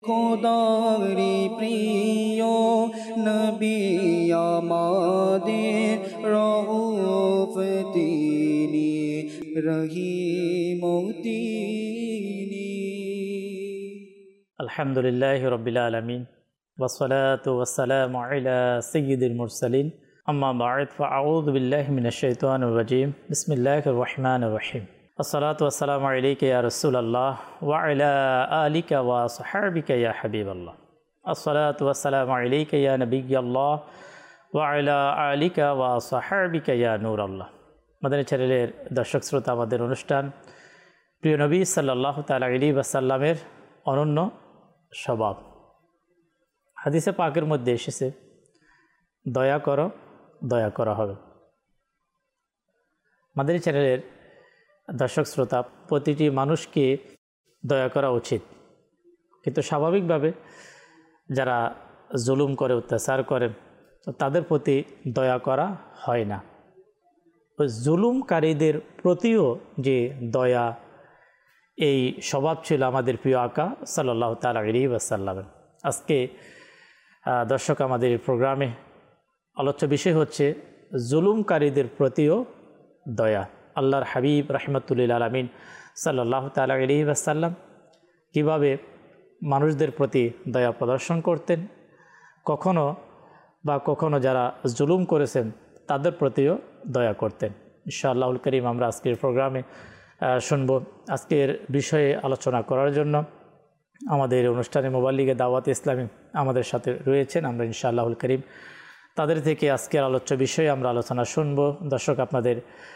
খোদারি প্রিয় নবী আমাদের রউফ তিনি রহিম তিনি। আলহামদুলিল্লাহি রাব্বিল আলামিন ওয়াসসালাতু ওয়াসসালামু আলা সাইয়্যিদিল মুরসালিন আম্মা বা'দ ফাআউযু বিল্লাহি মিনাশ শাইতানির রাজীম বিসমিল্লাহির রহমানির রহিম। আসসালাতু ওয়াসসালামু আলাইকা ইয়া রাসূলুল্লাহ ওয়া আলা আলিকা ওয়া আসহাবিকা ইয়া হাবিবাল্লাহ। আসসালাতু ওয়াসসালামু আলাইকা ইয়া নবিয়্যাল্লাহ ওয়া আলা আলিকা ওয়া আসহাবিকা ইয়া নূরাল্লাহ। মাদানী চ্যানেলের দর্শক শ্রোতা, আমাদের অনুষ্ঠান প্রিয় নবী সাল্লাল্লাহু তাআলা আলাইহি ওয়াসাল্লামের অনন্য স্বভাব। হাদিসে পাকের মধ্যে এসেছে, দয়া করো, দয়া করা হবে। মাদানী চ্যানেলের দর্শক শ্রোতা, প্রতিটি মানুষকে দয়া করা উচিত, কিন্তু স্বাভাবিকভাবে যারা জুলুম করে, অত্যাচার করে, তাদের প্রতি দয়া করা হয় না। ওই জুলুমকারীদের প্রতিও যে দয়া, এই স্বভাব ছিল আমাদের প্রিয় আকা সাল্লাল্লাহু তাআলা আলাইহি ওয়াসাল্লামের। আজকে দর্শক, আমাদের এই প্রোগ্রামে আলোচ্য বিষয় হচ্ছে জুলুমকারীদের প্রতিও দয়া। আল্লাহর হাবিব রাহমাতুল লিল আলামিন সাল্লাল্লাহু তাআলা আলাইহি ওয়াসাল্লাম কীভাবে মানুষদের প্রতি দয়া প্রদর্শন করতেন, কখনো যারা জুলুম করেছেন তাদের প্রতিও দয়া করতেন। ইনশাআল্লাহুল কারীম আমরা আজকের প্রোগ্রামে শুনব। আজকের বিষয়ে আলোচনা করার জন্য আমাদের অনুষ্ঠানে মুবাল্লিগে দাওয়াত ইসলামী আমাদের সাথে রয়েছেন। আমরা ইনশাআল্লাহুল কারীম তাদের থেকে আজকের আলোচ্য বিষয়ে আমরা আলোচনা শুনব। দর্শক, আপনাদের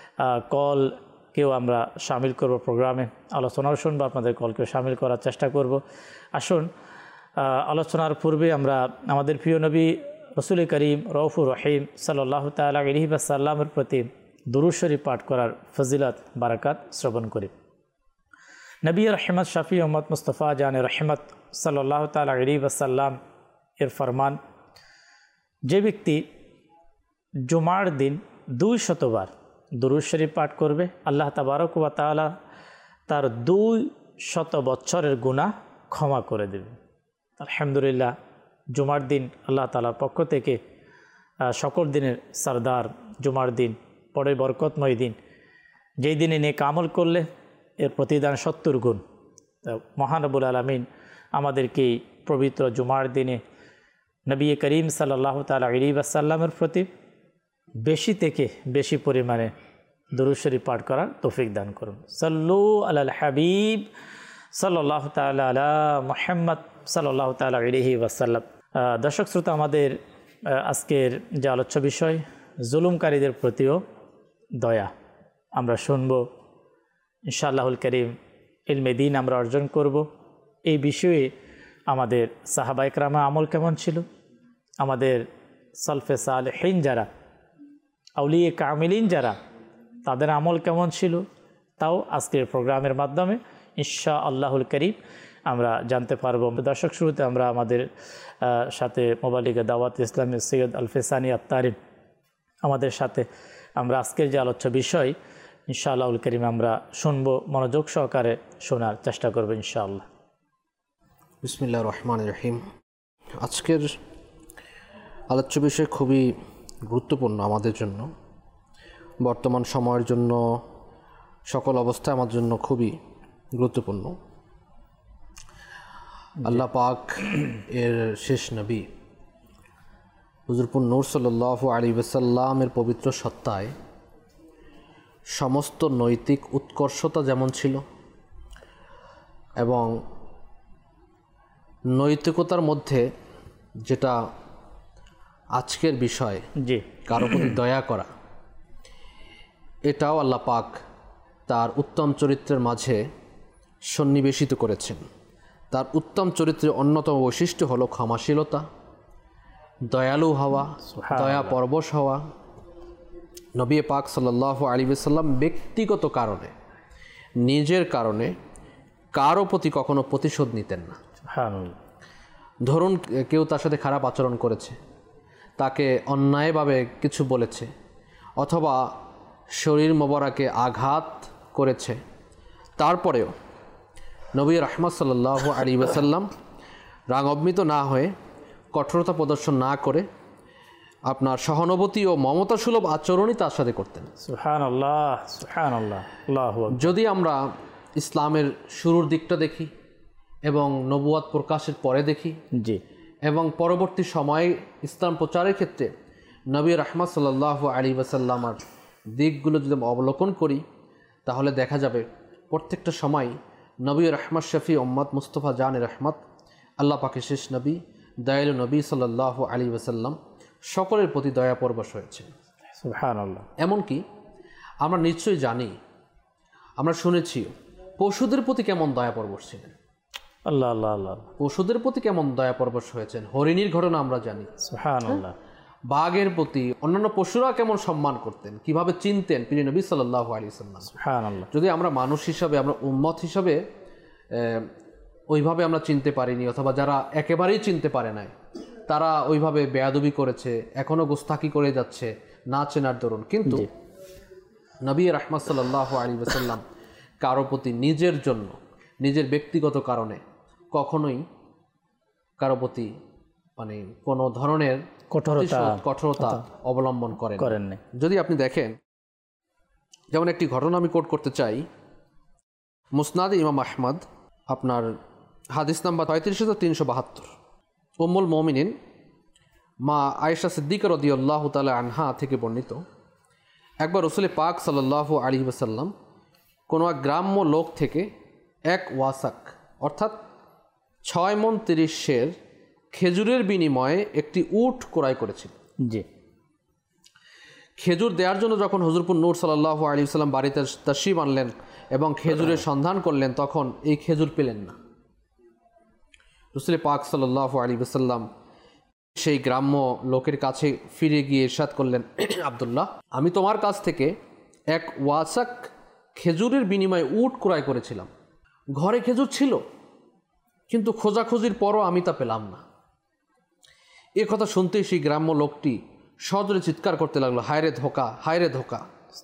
কলকেও আমরা শামিল করব প্রোগ্রামে, আলোচনাও শুনবো, আপনাদের কলকেও শামিল করার চেষ্টা করব। আসুন, আলোচনার পূর্বে আমরা আমাদের প্রিয় নবী রাসূল করিম রউফুর রহিম সাল্লাল্লাহু তাআলা আলাইহি ওয়াসাল্লামের প্রতি দুরূদ শরীফ পাঠ করার ফজিলত বারাকাত শ্রবণ করি। নবী রহমত শফি উম্মত মুস্তফা জানে রহমত সাল্লাল্লাহু তাআলা আলাইহি ওয়াসাল্লাম এর ফরমান, যে ব্যক্তি জুমার দিন 200 বার দুরূদ শরীফ পাঠ করবে, আল্লাহ তাবারক ওয়া তাআলা তার 200 বছরের গুনাহ ক্ষমা করে দেবে। আলহামদুলিল্লাহ, জুমার দিন আল্লাহ তাআলার পক্ষ থেকে সকল দিনের সরদার জুমার দিন, বড়ই বরকতময় দিন, যেই দিনে নেক আমল করলে এর প্রতিদান 70 গুণ। মহান রব্বুল আলামিন আমাদেরকে পবিত্র জুমার দিনে নবী করিম সাল্লাল্লাহু তাআলা আলাইহি ওয়াসাল্লামের প্রতি বেশি থেকে বেশি পরিমাণে দুরূদ শরীফ পাঠ করার তৌফিক দান করুন। সাল্লু আলাল হাবিব সাল্লাল্লাহু তাআলা আলা মুহাম্মদ সাল্লাল্লাহু তাআলা আলাইহি ওয়াসাল্লাম। দর্শক শ্রোতা, আমাদের আজকের যে আলোচ্য বিষয় জুলুমকারীদের প্রতিও দয়া। আমরা শুনব ইনশাআল্লাহুল কারীম, ইলমে দ্বীন আমরা অর্জন করব। এই বিষয়ে আমাদের সাহাবা ইকরামা আমল কেমন ছিল, আমাদের সালফে সালেহিন যারা, আউলিয়ে কামিলিন যারা, তাদের আমল কেমন ছিল, তাও আজকের প্রোগ্রামের মাধ্যমে ইনশাআল্লাহুল কারীম আমরা জানতে পারবো। দর্শক, শুরুতে আমরা আমাদের সাথে মুবাল্লিগে দাওয়াত ইসলামী সৈয়দ আল ফিসানি আত্তারিম আমাদের সাথে আমরা আজকের যে আলোচ্য বিষয় ইনশাআল্লাহুল কারীম আমরা শুনব, মনোযোগ সহকারে শোনার চেষ্টা করব ইনশাআল্লাহ। বিসমিল্লাহির রহমানির রহিম। আজকের আলোচ্য বিষয় খুবই গুরুত্বপূর্ণ আমাদের জন্য, বর্তমান সময়ের জন্য, সকল অবস্থায় আমাদের জন্য খুবই গুরুত্বপূর্ণ। আল্লাহ পাক এর শেষ নবী হুজুরপুর নূর সাল্লাল্লাহু আলাইহি ওয়াসাল্লামের পবিত্র সত্তায় সমস্ত নৈতিক উৎকর্ষতা যেমন ছিল, এবং নৈতিকতার মধ্যে যেটা আজকের বিষয়, জি, কারো প্রতি দয়া করা, এটাও আল্লাহ পাক তার উত্তম চরিত্রের মাঝে সন্নিবেশিত করেছেন। তার উত্তম চরিত্রের অন্যতম বৈশিষ্ট্য হলো ক্ষমাশীলতা, দয়ালু হওয়া, দয়া পরবশ হওয়া। নবী পাক সাল্লাল্লাহু আলাইহি ওয়াসাল্লাম ব্যক্তিগত কারণে, নিজের কারণে কারো প্রতি কখনো প্রতিশোধ নিতেন না। ধরুন কেউ তার সাথে খারাপ আচরণ করেছে, তাকে অন্যায়ভাবে কিছু বলেছে, অথবা শরীর মোবারকে আঘাত করেছে, তারপরেও নবী রাহমাত সাল্লাল্লাহু আলাইহি ওয়াসাল্লাম রাগান্বিত না হয়ে, কঠোরতা প্রদর্শন না করে আপনার সহানুভূতি ও মমতা সুলভ আচরণই তার সাথে করতেন। সুবহানাল্লাহ, সুবহানাল্লাহ, আল্লাহু আকবার। যদি আমরা ইসলামের শুরুর দিকটা দেখি এবং নবুয়াত প্রকাশের পরে দেখি, জি, এবং পরবর্তী সময়ে ইসলাম প্রচারের ক্ষেত্রে নবী রাহমাত সাল্লাল্লাহু আলাইহি ওয়াসাল্লামের দিকগুলো যদি অবলোকন করি, তাহলে দেখা যাবে প্রত্যেকটা সময় নবী রাহমাত শফি উম্মত মুস্তফা জান রহমত, আল্লাহ পাকের শেষ নবী, দয়ালু নবী সাল্লাল্লাহু আলাইহি ওয়াসাল্লাম সকলের প্রতি দয়া পরবশ হয়েছে। সুবহানাল্লাহ। এমনকি আমরা নিশ্চয়ই জানি, আমরা শুনেছি পশুদের প্রতি কেমন দয়া পরবশ ছিলেন। আল্লাহ আল্লাহ আল্লাহ। পশুদের প্রতি কেমন দয়া পরবশ হয়েছেন, হরিণীর ঘটনা আমরা জানি। সুবহানাল্লাহ। বাঘের প্রতি অন্যান্য পশুরা কেমন সম্মান করতেন, কিভাবে চিনতেন প্রিয় নবী সাল্লাল্লাহু আলাইহি ওয়াসাল্লাম। সুবহানাল্লাহ। যদি আমরা মানুষ হিসাবে, আমরা উম্মত হিসাবে ওইভাবে আমরা চিনতে পারিনি, অথবা যারা একেবারেই চিনতে পারে নাই তারা ওইভাবে বেয়াদবি করেছে, এখনও গোস্তাকি করে যাচ্ছে না চেনার দরুন। কিন্তু নবী রাহমাত সাল্লাল্লাহু আলাইহি ওয়াসাল্লাম কারো প্রতি নিজের জন্য, নিজের ব্যক্তিগত কারণে কখনোই কারো প্রতি মানে কোনো ধরনের কঠোরতা অবলম্বন করেননি। যদি আপনি দেখেন, যেমন একটি ঘটনা আমি কোট করতে চাই, মুসনাদ ইমাম আহমদ, আপনার হাদিস নাম্বার ৩৫,৩৭২, উম্মুল মুমিনিন মা আয়েশা সিদ্দিকা রাদিয়াল্লাহু তাআলা আনহা থেকে বর্ণিত, একবার রাসূল পাক সাল্লাল্লাহু আলাইহি ওয়াসাল্লাম কোনো এক গ্রাম্য লোক থেকে এক ওয়াসাক অর্থাৎ ৬ মণ ৩০ সের খেজুরের বিনিময়ে একটি উট ক্রয় করেছিল। জি। খেজুর দেওয়ার জন্য যখন হুজুরপুর নূর সাল্লাল্লাহু আলাইহি ওয়াসাল্লাম বাড়িতে তাশরীফ আনলেন এবং খেজুরের সন্ধান করলেন, তখন এই খেজুর পেলেন না। রাসূল পাক সাল্লাল্লাহু আলাইহি ওয়াসাল্লাম সেই গ্রাম্য লোকের কাছে ফিরে গিয়ে ইরশাদ করলেন, আব্দুল্লাহ, আমি তোমার কাছ থেকে এক ওয়াসাক খেজুরের বিনিময়ে উট ক্রয় করেছিলাম। ঘরে খেজুর ছিল, কিন্তু খোঁজাখুঁজির পরও আমি তা পেলাম না। এ কথা শুনতেই সেই গ্রাম্য লোকটি সজোরে চিৎকার করতে লাগলো, হায়রে ধোকা, হায়রে ধোকা।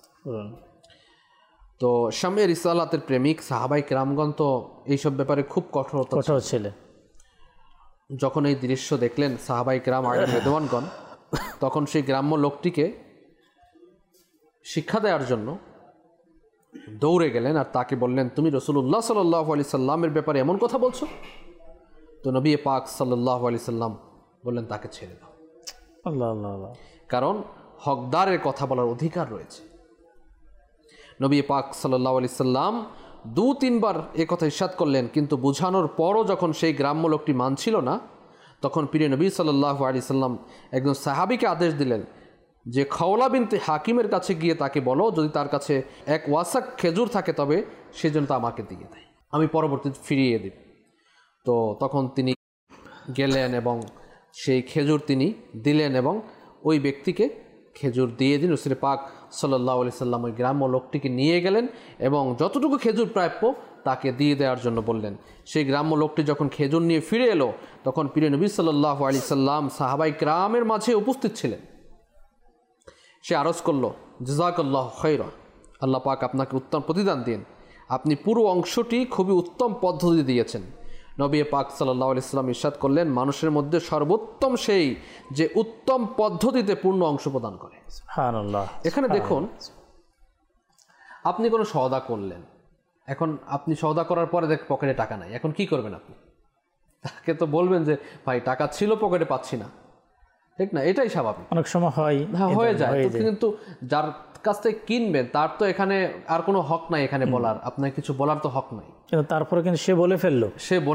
তো শামে রিসালাতের প্রেমিক সাহাবাই কেরামগণ তো এইসব ব্যাপারে খুব কঠোর ছিলেন। যখন এই দৃশ্য দেখলেন সাহাবাই কেরাম আলেম রিদওয়ানগণ, তখন সেই গ্রাম্য লোকটিকে শিক্ষা দেওয়ার জন্য দৌড়ে গেলেন আর তাকে বললেন, তুমি রাসূলুল্লাহ সাল্লাল্লাহু আলাইহি সাল্লামের ব্যাপারে এমন কথা বলছো? তো নবী পাক সাল্লাল্লাহু আলাইহি সাল্লাম বললেন, তাকে ছেড়ে দাও। আল্লাহ আল্লাহ আল্লাহ। কারণ হকদারের কথা বলার অধিকার রয়েছে। নবী পাক সাল্লাল্লাহু আলাইহি সাল্লাম ২-৩ বার এ কথা ইরশাদ করলেন, কিন্তু বোঝানোর পরও যখন সেই গ্রাম্য লোকটি মানছিল না, তখন প্রিয় নবী সাল্লাল্লাহু আলাইহি সাল্লাম একজন সাহাবীকে আদেশ দিলেন যে খাওলা বিনতে হাকিমের কাছে গিয়ে তাকে বলো, যদি তার কাছে এক ওয়াসাক খেজুর থাকে তবে সে জন্য তা আমাকে দিয়ে দেয়, আমি পরবর্তীতে ফিরিয়ে দেব। তো তখন তিনি গেলেন এবং সেই খেজুর তিনি দিলেন এবং ওই ব্যক্তিকে খেজুর দিয়ে দিন। রাসূল পাক সাল্লাল্লাহু আলাইহি সাল্লাম ওই গ্রাম্য লোকটিকে নিয়ে গেলেন এবং যতটুকু খেজুর প্রাপ্য তাকে দিয়ে দেওয়ার জন্য বললেন। সেই গ্রাম্য লোকটি যখন খেজুর নিয়ে ফিরে এলো, তখন প্রিয় নবী সাল্লাল্লাহু আলাইহি সাল্লাম সাহাবাই কেরামের মাঝে উপস্থিত ছিলেন। সে আরজ করলো, জাযাকাল্লাহু খায়রা, আল্লাহ পাক আপনাকে উত্তম প্রতিদান দিন, আপনি পুরো অংশটি খুবই উত্তম পদ্ধতি দিয়েছেন। নবী পাক সাল্লাল্লাহু আলাইহি সাল্লাম ইরশাদ করলেন, মানুষের মধ্যে সর্বোত্তম সেই যে উত্তম পদ্ধতিতে পূর্ণ অংশ প্রদান করে। সুবহানাল্লাহ। এখানে দেখুন, আপনি কোনো সওদা করলেন, এখন আপনি সওদা করার পরে দেখ পকেটে টাকা নাই, এখন কি করবেন আপনি? তাকে তো বলবেন যে ভাই টাকা ছিল পকেটে পাচ্ছি না, ঠিক না? এটাই স্বাভাবিক, অনেক সময় হয়, হয়ে যায়। কিন্তু যার কাছ থেকে কিনবেন তার তো এখানে আর কোনো হক নাই, এখানে বলার, আপনার কিছু বলার তো হক নাই। কিন্তু তারপরে কিন্তু সে বলে ফেললো,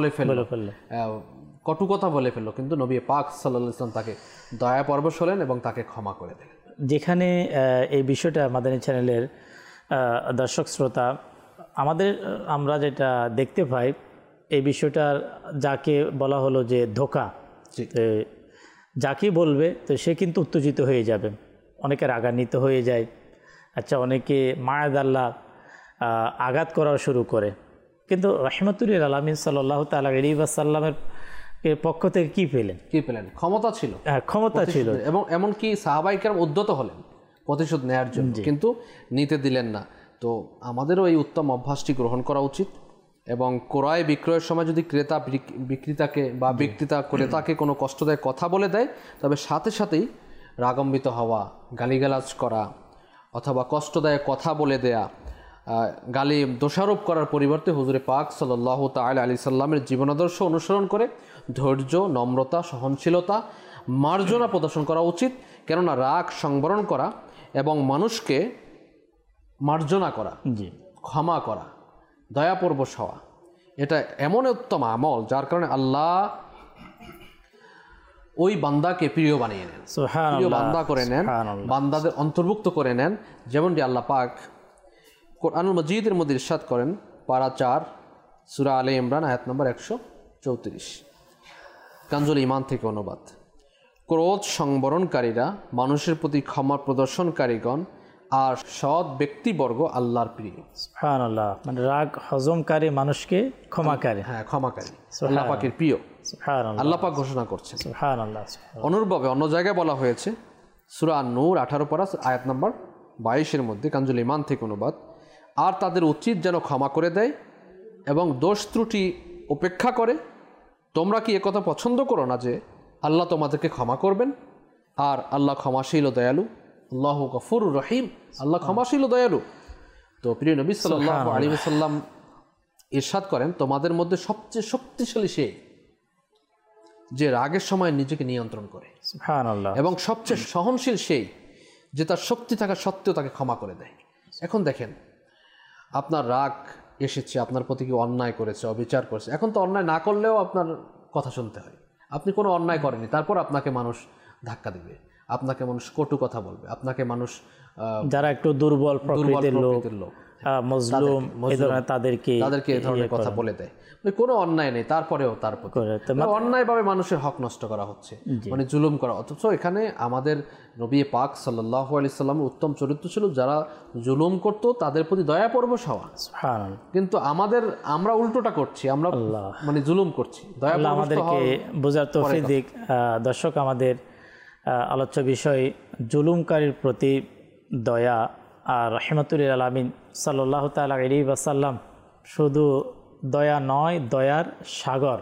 কটু কথা বলে ফেললো, কিন্তু নবী পাক সাল্লাল্লাহু আলাইহি ওয়াসাল্লাম তাকে দয়া পরবশ হলেন এবং তাকে ক্ষমা করে দিলেন। যেখানে এই বিষয়টা মাদানী চ্যানেলের দর্শক শ্রোতা, আমরা যেটা দেখতে পাই, এই বিষয়টা যাকে বলা হলো যে ধোঁকা, যাকে বলবে তো সে কিন্তু উত্তেজিত হয়ে যাবে, অনেকে রাগান্বিত হয়ে যায়। আচ্ছা, অনেকে মায়াদাল্লাহ আঘাত করা শুরু করে। কিন্তু রাহমাতুল লিল আলামিন সাল্লাল্লাহু তাআলা আলাইহি ওয়াসাল্লামের পক্ষ থেকে কি পেলেন? ক্ষমতা ছিল, ক্ষমতা ছিল, এবং এমনকি সাহাবায়ে কেরাম উদ্যত হলেন প্রতিশোধ নেয়ার জন্য, কিন্তু নিতে দিলেন না। তো আমাদেরও এই উত্তম অভ্যাসটি গ্রহণ করা উচিত এবং ক্রয় বিক্রয়ের সময় যদি ক্রেতা বিক্রেতাকে বা বিক্রেতা ক্রেতাকে কোনো কষ্টদায়ক কথা বলে দেয়, তবে সাথে সাথেই রাগান্বিত হওয়া, গালিগালাজ করা অথবা কষ্টদায়ক কথা বলে দেয়া, গালি দোষারোপ করার পরিবর্তে হুজুরে পাক সাল্লাল্লাহু তাআলা আলাইহি সাল্লামের জীবনাদর্শ অনুসরণ করে ধৈর্য, নম্রতা, সহনশীলতা, মার্জনা প্রদর্শন করা উচিত। কেননা রাগ সংবরণ করা এবং মানুষকে মার্জনা করা, ক্ষমা করা, দয়াপরবশ হওয়া, এটা এমন উত্তম আমল যার কারণে আল্লাহ ওই বান্দাকে প্রিয় বানিয়ে নেন, প্রিয় বান্দা করে নেন, বান্দাদের অন্তর্ভুক্ত করে নেন। যেমনটি আল্লাহ পাক কোরআনুল মজিদের মধ্যে ইরশাদ করেন, পারা 4 সূরা আলে ইমরান আয়াত নম্বর 134, কানজুল ঈমান থেকে অনুবাদ। ক্রোধ সংবরণকারীরা, মানুষের প্রতি ক্ষমা প্রদর্শনকারীগণ আর সৎ ব্যক্তিবর্গ আল্লাহর প্রিয়। সুবহানাল্লাহ, মানে রাগ হজমকারী মানুষকে ক্ষমাকারী, হ্যাঁ ক্ষমাকারী আল্লাহ পাকের প্রিয়, সুবহানাল্লাহ, আল্লাহ পাক ঘোষণা করছেন। সুবহানাল্লাহ। অনুরূপভাবে অন্য জায়গায় বলা হয়েছে সূরা নূর 18 পারা আয়াত নম্বর 22-এর মধ্যে, কানজুল ঈমান থেকে অনুবাদ, আর তাদের উচিত যেন ক্ষমা করে দেয় এবং দোষ ত্রুটি উপেক্ষা করে। তোমরা কি একথা পছন্দ করো না যে আল্লাহ তোমাদেরকে ক্ষমা করবেন? আর আল্লাহ ক্ষমাশীল ও দয়ালু, আল্লাহু গফুরুর রহিম, আল্লাহ ক্ষমাশীল ও দয়ালু। তো প্রিয় নবী সাল্লাল্লাহু আলাইহি ওয়াসাল্লাম ইরশাদ করেন, তোমাদের মধ্যে সবচেয়ে শক্তিশালী সে যে রাগের সময় নিজেকে নিয়ন্ত্রণ করে, সুবহানাল্লাহ, এবং এবং সবচেয়ে সহনশীল সেই যে তার শক্তি থাকা সত্ত্বেও তাকে ক্ষমা করে দেয়। এখন দেখেন, আপনার রাগ এসেছে, আপনার প্রতি কেউ অন্যায় করেছে, অবিচার করেছে, এখন তো অন্যায় না করলেও আপনার কথা শুনতে হয়। আপনি কোনো অন্যায় করেননি, তারপর আপনাকে মানুষ ধাক্কা দিবে, আপনাকে মানুষ কটু কথা বলবে, আপনাকে মানুষ যারা একটু দুর্বল প্রকৃতির লোক, মজলুম, তাদেরকে এই ধরনের কথা বলে দেয়। কোনো অন্যায় নেই, তারপরেও তার প্রতি অন্যায়ভাবে মানুষের হক নষ্ট করা হচ্ছে, মানে জুলুম করা। অথচ এখানে আমাদের নবী পাক সাল্লাল্লাহু আলাইহি সাল্লামের উত্তম চরিত্র ছিল যারা জুলুম করতো তাদের প্রতি দয়া পরবশ হওয়া। কিন্তু আমরা উল্টোটা করছি, আমরা মানে জুলুম করছি। দয়া আমাদেরকে বোঝার তৌফিক দিক। দর্শক, আমাদের আলোচ্য বিষয় জুলুমকারীর প্রতি দয়া। আর রাহমাতুল লিল আলামিন সাল্লাল্লাহু তাআলা আলাইহি ওয়াসাল্লাম শুধু দয়া নয়, দয়ার সাগর।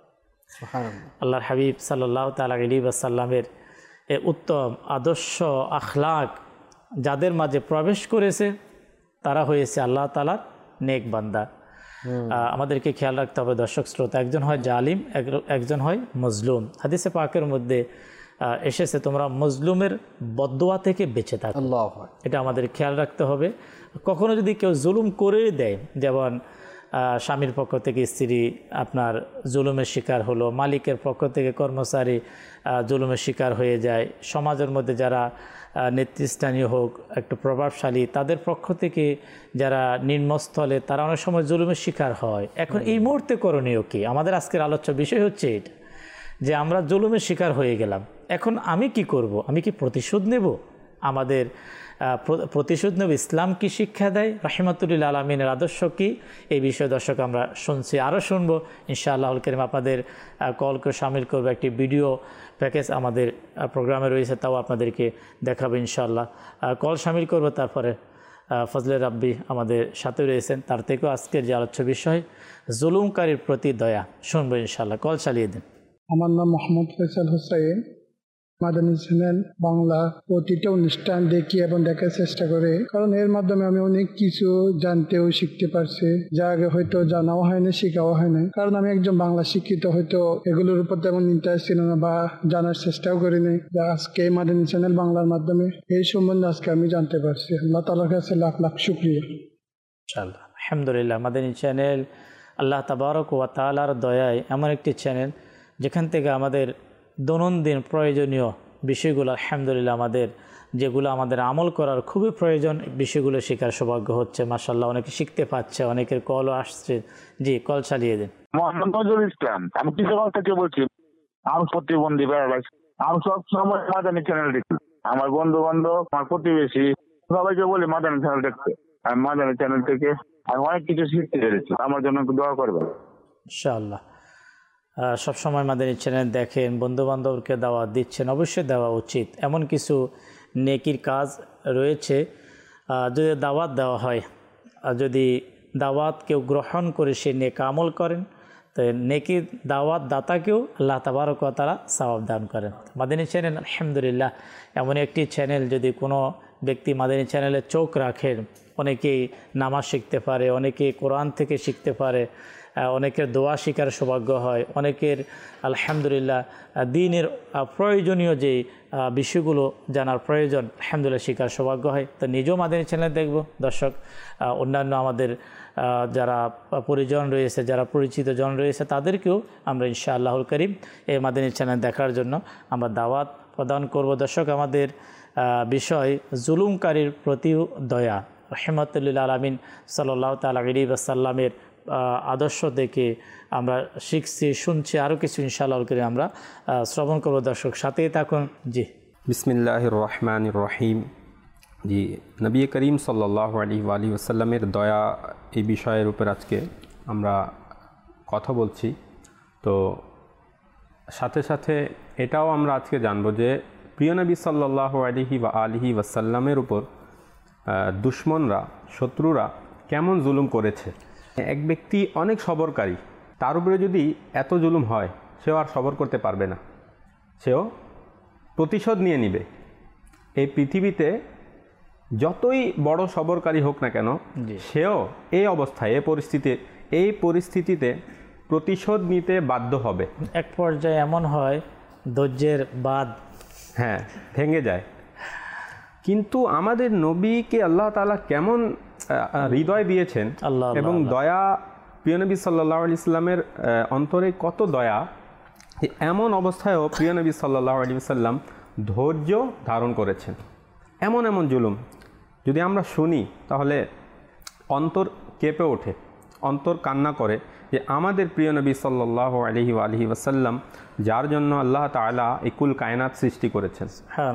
আল্লাহর হাবিব সাল্লাল্লাহু তাআলা আলাইহি ওয়াসাল্লামের এই উত্তম আদর্শ আখলাক যাদের মাঝে প্রবেশ করেছে তারা হয়েছে আল্লাহ তাআলার নেক বান্দা। আমাদেরকে খেয়াল রাখতে হবে দর্শক শ্রোতা, একজন হয় জালিম, একজন হয় মজলুম। হাদিসে পাকের মধ্যে এসেছে তোমরা মজলুমের বদদোয়া থেকে বেঁচে থাকো, এটা আমাদের খেয়াল রাখতে হবে। কখনো যদি কেউ জুলুম করে দেয়, যেমন স্বামীর পক্ষ থেকে স্ত্রী আপনার জুলুমের শিকার হলো, মালিকের পক্ষ থেকে কর্মচারী জুলুমের শিকার হয়ে যায়, সমাজের মধ্যে যারা নেতৃস্থানীয় হোক, একটু প্রভাবশালী, তাদের পক্ষ থেকে যারা নিম্নস্থলে, তারা অনেক সময় জুলুমের শিকার হয়। এখন এই মুহূর্তে করণীয় কি? আমাদের আজকের আলোচ্য বিষয় হচ্ছে এটা, যে আমরা জুলুমের শিকার হয়ে গেলাম, এখন আমি কি করব? আমি কি প্রতিশোধ নেব? আমাদের প্রতিশোধ নেব ইসলাম কি শিক্ষা দেয়, রাহমাতুল লিল আলামিনের আদর্শ কি? এই বিষয়ে দর্শক আমরা শুনছি, আরও শুনবো ইনশাআল্লাহুল কারীম। আপনাদের কলকে শামিল করবো, একটি ভিডিও প্যাকেজ আমাদের প্রোগ্রামে রয়েছে, তাও আপনাদেরকে দেখাবো ইনশাআল্লাহ। কল শামিল করবো, তারপরে ফজলে রাব্বি আমাদের সাথে রয়েছেন, তার থেকেও আজকের যে আলোচ্য বিষয় জুলুমকারীর প্রতি দয়া শুনবো ইনশাআল্লাহ। কল চালিয়ে দিন। আমার নাম মোহাম্মদ ফয়সাল হোসেন। মাদানী চ্যানেল বাংলা প্রতিটা অনুষ্ঠান দেখি এবং দেখার চেষ্টা করে, কারণ এর মাধ্যমে আমি অনেক কিছু জানতেও শিখতে পারছি, যা আগে হয়তো জানাও হয়নি, শেখাও হয়নি। কারণ আমি একজন বাংলা শিক্ষিত, হয়তো এগুলোর উপর তেমন ইন্টারেস্ট ছিল না বা জানার চেষ্টাও করিনি। আজকে মাদানী চ্যানেল বাংলার মাধ্যমে এই সম্বন্ধে আজকে আমি জানতে পারছি। আল্লাহ তাআলার কাছে লাখ লাখ শুকরিয়া। ইনশাআল্লাহ, আলহামদুলিল্লাহ। মাদানী চ্যানেল আল্লাহ তাবারক ওয়া তাআলার দয়ায় এমন একটি চ্যানেল যেখান থেকে আমাদের দৈনন্দিন প্রয়োজনীয় বিষয়গুলো আলহামদুলিল্লাহ যেগুলো আমাদের আমল করার খুবই প্রয়োজন, বিষয়গুলো শেখার সৌভাগ্য হচ্ছে। মাশাআল্লাহ, অনেকে শিখতে পাচ্ছে, অনেকের কলও আসছে। জি, কল চালিয়ে দিন। মোহাম্মদ নজরুল ইসলাম, আমি কিশোরগঞ্জ থেকে বলছি। আমি প্রতিবন্ধী প্যারালাইজ। আমি সব সময় মাদানী চ্যানেল দেখি। আমার বন্ধু বান্ধব, আমার প্রতিবেশী সবাইকে বলি মাদানী চ্যানেল দেখতে। আমি মাদানী চ্যানেল থেকে আমি অনেক কিছু শিখতে পেরেছি। আমার জন্য একটু দোয়া করবেন ইনশাআল্লাহ। সবসময় মাদানী চ্যানেল দেখেন, বন্ধুবান্ধবকে দাওয়াত দিচ্ছেন, অবশ্যই দেওয়া উচিত। এমন কিছু নেকির কাজ রয়েছে, যদি দাওয়াত দেওয়া হয়, যদি দাওয়াত কেউ গ্রহণ করে সে নেক আমল করেন, তো নেকি দাওয়াত দাতাকেও আল্লাহ তাবারক ওয়া তাআলা সওয়াব দান করেন। মাদানী চ্যানেল আলহামদুলিল্লাহ এমন একটি চ্যানেল, যদি কোনো ব্যক্তি মাদানী চ্যানেলে চোখ রাখেন, অনেকেই নামাজ শিখতে পারে, অনেকেই কোরআন থেকে শিখতে পারে, অনেকের দোয়া শিকার সৌভাগ্য হয়, অনেকের আলহামদুলিল্লাহ দ্বীনের প্রয়োজনীয় যে বিষয়গুলো জানার প্রয়োজন আলহামদুলিল্লাহ শিকার সৌভাগ্য হয়। তো নিজেও মাদানী চ্যানেল দেখব দর্শক, অন্যান্য আমাদের যারা পরিজন রয়েছে, যারা পরিচিত জন রয়েছে, তাদেরকেও আমরা ইনশাআল্লাহুল করিম এই মাদানী চ্যানেল দেখার জন্য আমরা দাওয়াত প্রদান করব। দর্শক, আমাদের বিষয় জুলুমকারীর প্রতিও দয়া। রহমতুল্লিল আলামিন সাল্লাল্লাহু তাআলা আলাইহি ওয়াসাল্লামের আদর্শ দেখে আমরা শিখছি, শুনছি, আরও কিছু ইনশাআল্লাহুল করিম আমরা শ্রবণ করব। দর্শক সাথেই থাকুন। জি, বিসমিল্লাহির রহমানির রহিম। জি, নবী করিম সাল্লাল্লাহু আলাইহি ওয়াসাল্লামের দয়া এই বিষয়ের উপর আজকে আমরা কথা বলছি। তো সাথে সাথে এটাও আমরা আজকে জানব যে প্রিয় নবী সাল্লাল্লাহু আলাইহি ওয়াসাল্লামের উপর দুশমনরা, শত্রুরা কেমন জুলুম করেছে। এক ব্যক্তি অনেক সবরকারী, তার উপরে যদি এত জুলুম হয়, সেও আর সবর করতে পারবে না, সেও প্রতিশোধ নিয়ে নিবে। এই পৃথিবীতে যতই বড় সবরকারী হোক না কেন, সেও এই অবস্থায়, এই পরিস্থিতিতে প্রতিশোধ নিতে বাধ্য হবে। এক পর্যায়ে এমন হয় ধৈর্যের বাঁধ ভেঙে যায়। কিন্তু আমাদের নবীকে আল্লাহ তাআলা কেমন হৃদয় দিয়েছেন এবং দয়া, প্রিয় নবী সাল্লাল্লাহু আলাইহি ওয়াসাল্লামের অন্তরে কত দয়া। এমন অবস্থায়ও প্রিয় নবী সাল্লাল্লাহু আলাইহি ওয়াসাল্লাম ধৈর্য ধারণ করেছেন। এমন জুলুম যদি আমরা শুনি তাহলে অন্তর কেঁপে ওঠে, অন্তর কান্না করে যে আমাদের প্রিয় নবী সাল্লাল্লাহু আলাইহি ওয়াসাল্লাম, যার জন্য আল্লাহ তাআলা এই কুল কায়নাত সৃষ্টি করেছেন,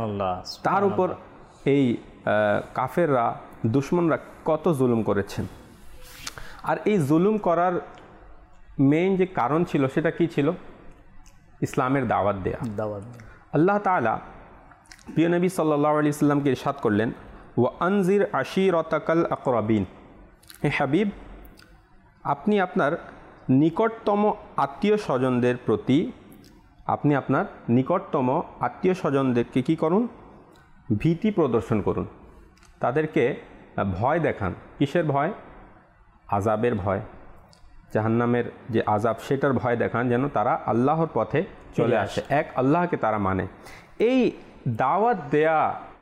তার উপর এই কাফেররা, দুশমনরা কত জুলুম করেছেন। আর এই জুলুম করার মেইন যে কারণ ছিল, সেটা কি ছিল? ইসলামের দাওয়াত দেয়া। আল্লাহ তাআলা প্রিয় নবী সাল্লাল্লাহু আলাইহি ওয়াসাল্লামকে ইরশাদ করলেন, ওয়া আনজির আশিরাতাকাল আকরাবিন। হে হাবিব, আপনি আপনার নিকটতম আত্মীয় স্বজনদের প্রতি, আপনি আপনার নিকটতম আত্মীয় স্বজনদেরকে কী করুন? ভীতি প্রদর্শন করুন, তাদেরকে ভয় দেখান। কিসের ভয়? আযাবের ভয়, জাহান্নামের যে আযাব, সেটার ভয় দেখান, যেন তারা আল্লাহর পথে চলে আসে, এক আল্লাহকে তারা মানে। এই দাওয়াত দেয়া,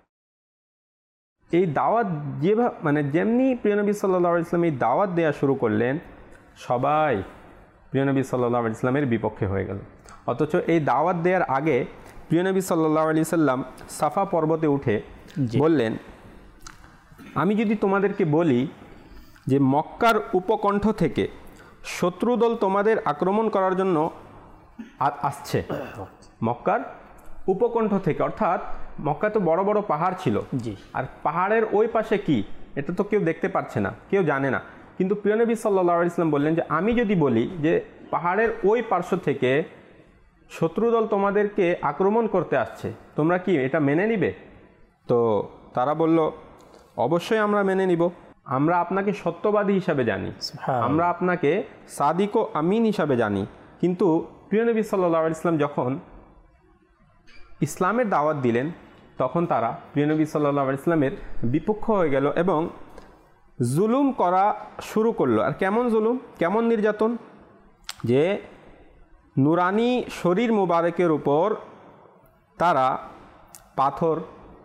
এই দাওয়াত যেভাবে যেমনি প্রিয় নবী সাল্লাল্লাহু আলাইহি ওয়াসাল্লাম এই দাওয়াত দেয়া শুরু করলেন, সবাই প্রিয় নবী সাল্লাল্লাহু আলাইহি ওয়াসাল্লামের বিপক্ষে হয়ে গেল। অথচ এই দাওয়াত দেওয়ার আগে প্রিয় নবী সাল্লাল্লাহু আলাইহি ওয়াসাল্লাম সাফা পর্বতে উঠে বললেন, আমি যদি তোমাদেরকে বলি যে মক্কার উপকণ্ঠ থেকে শত্রুদল তোমাদের আক্রমণ করার জন্য আসছে, মক্কার উপকণ্ঠ থেকে, অর্থাৎ মক্কা তো বড় বড় পাহাড় ছিল, আর পাহাড়ের ওই পাশে কি, এটা তো কেউ দেখতে পাচ্ছে না, কেউ জানে না। কিন্তু প্রিয় নবী সাল্লাল্লাহু আলাইহি ওয়াসাল্লাম বললেন যে আমি যদি বলি যে পাহাড়ের ওই পার্শ্ব থেকে শত্রুদল তোমাদেরকে আক্রমণ করতে আসছে, তোমরা কি এটা মেনে নিবে? তো তারা বলল, অবশ্যই আমরা মেনে নিব, আমরা আপনাকে সত্যবাদী হিসাবে জানি, আমরা আপনাকে সাদিক ও আমিন হিসাবে জানি। কিন্তু প্রিয় নবী সাল্লাল্লাহু আলাইহি ওয়াসাল্লাম যখন ইসলামের দাওয়াত দিলেন, তখন তারা প্রিয় নবী সাল্লাল্লাহু আলাইহি ওয়াসাল্লামের বিপক্ষ হয়ে গেল এবং জুলুম করা শুরু করলো। আর কেমন জুলুম, কেমন নির্যাতন, যে নুরানি শরীর মুবারকের উপর তারা পাথর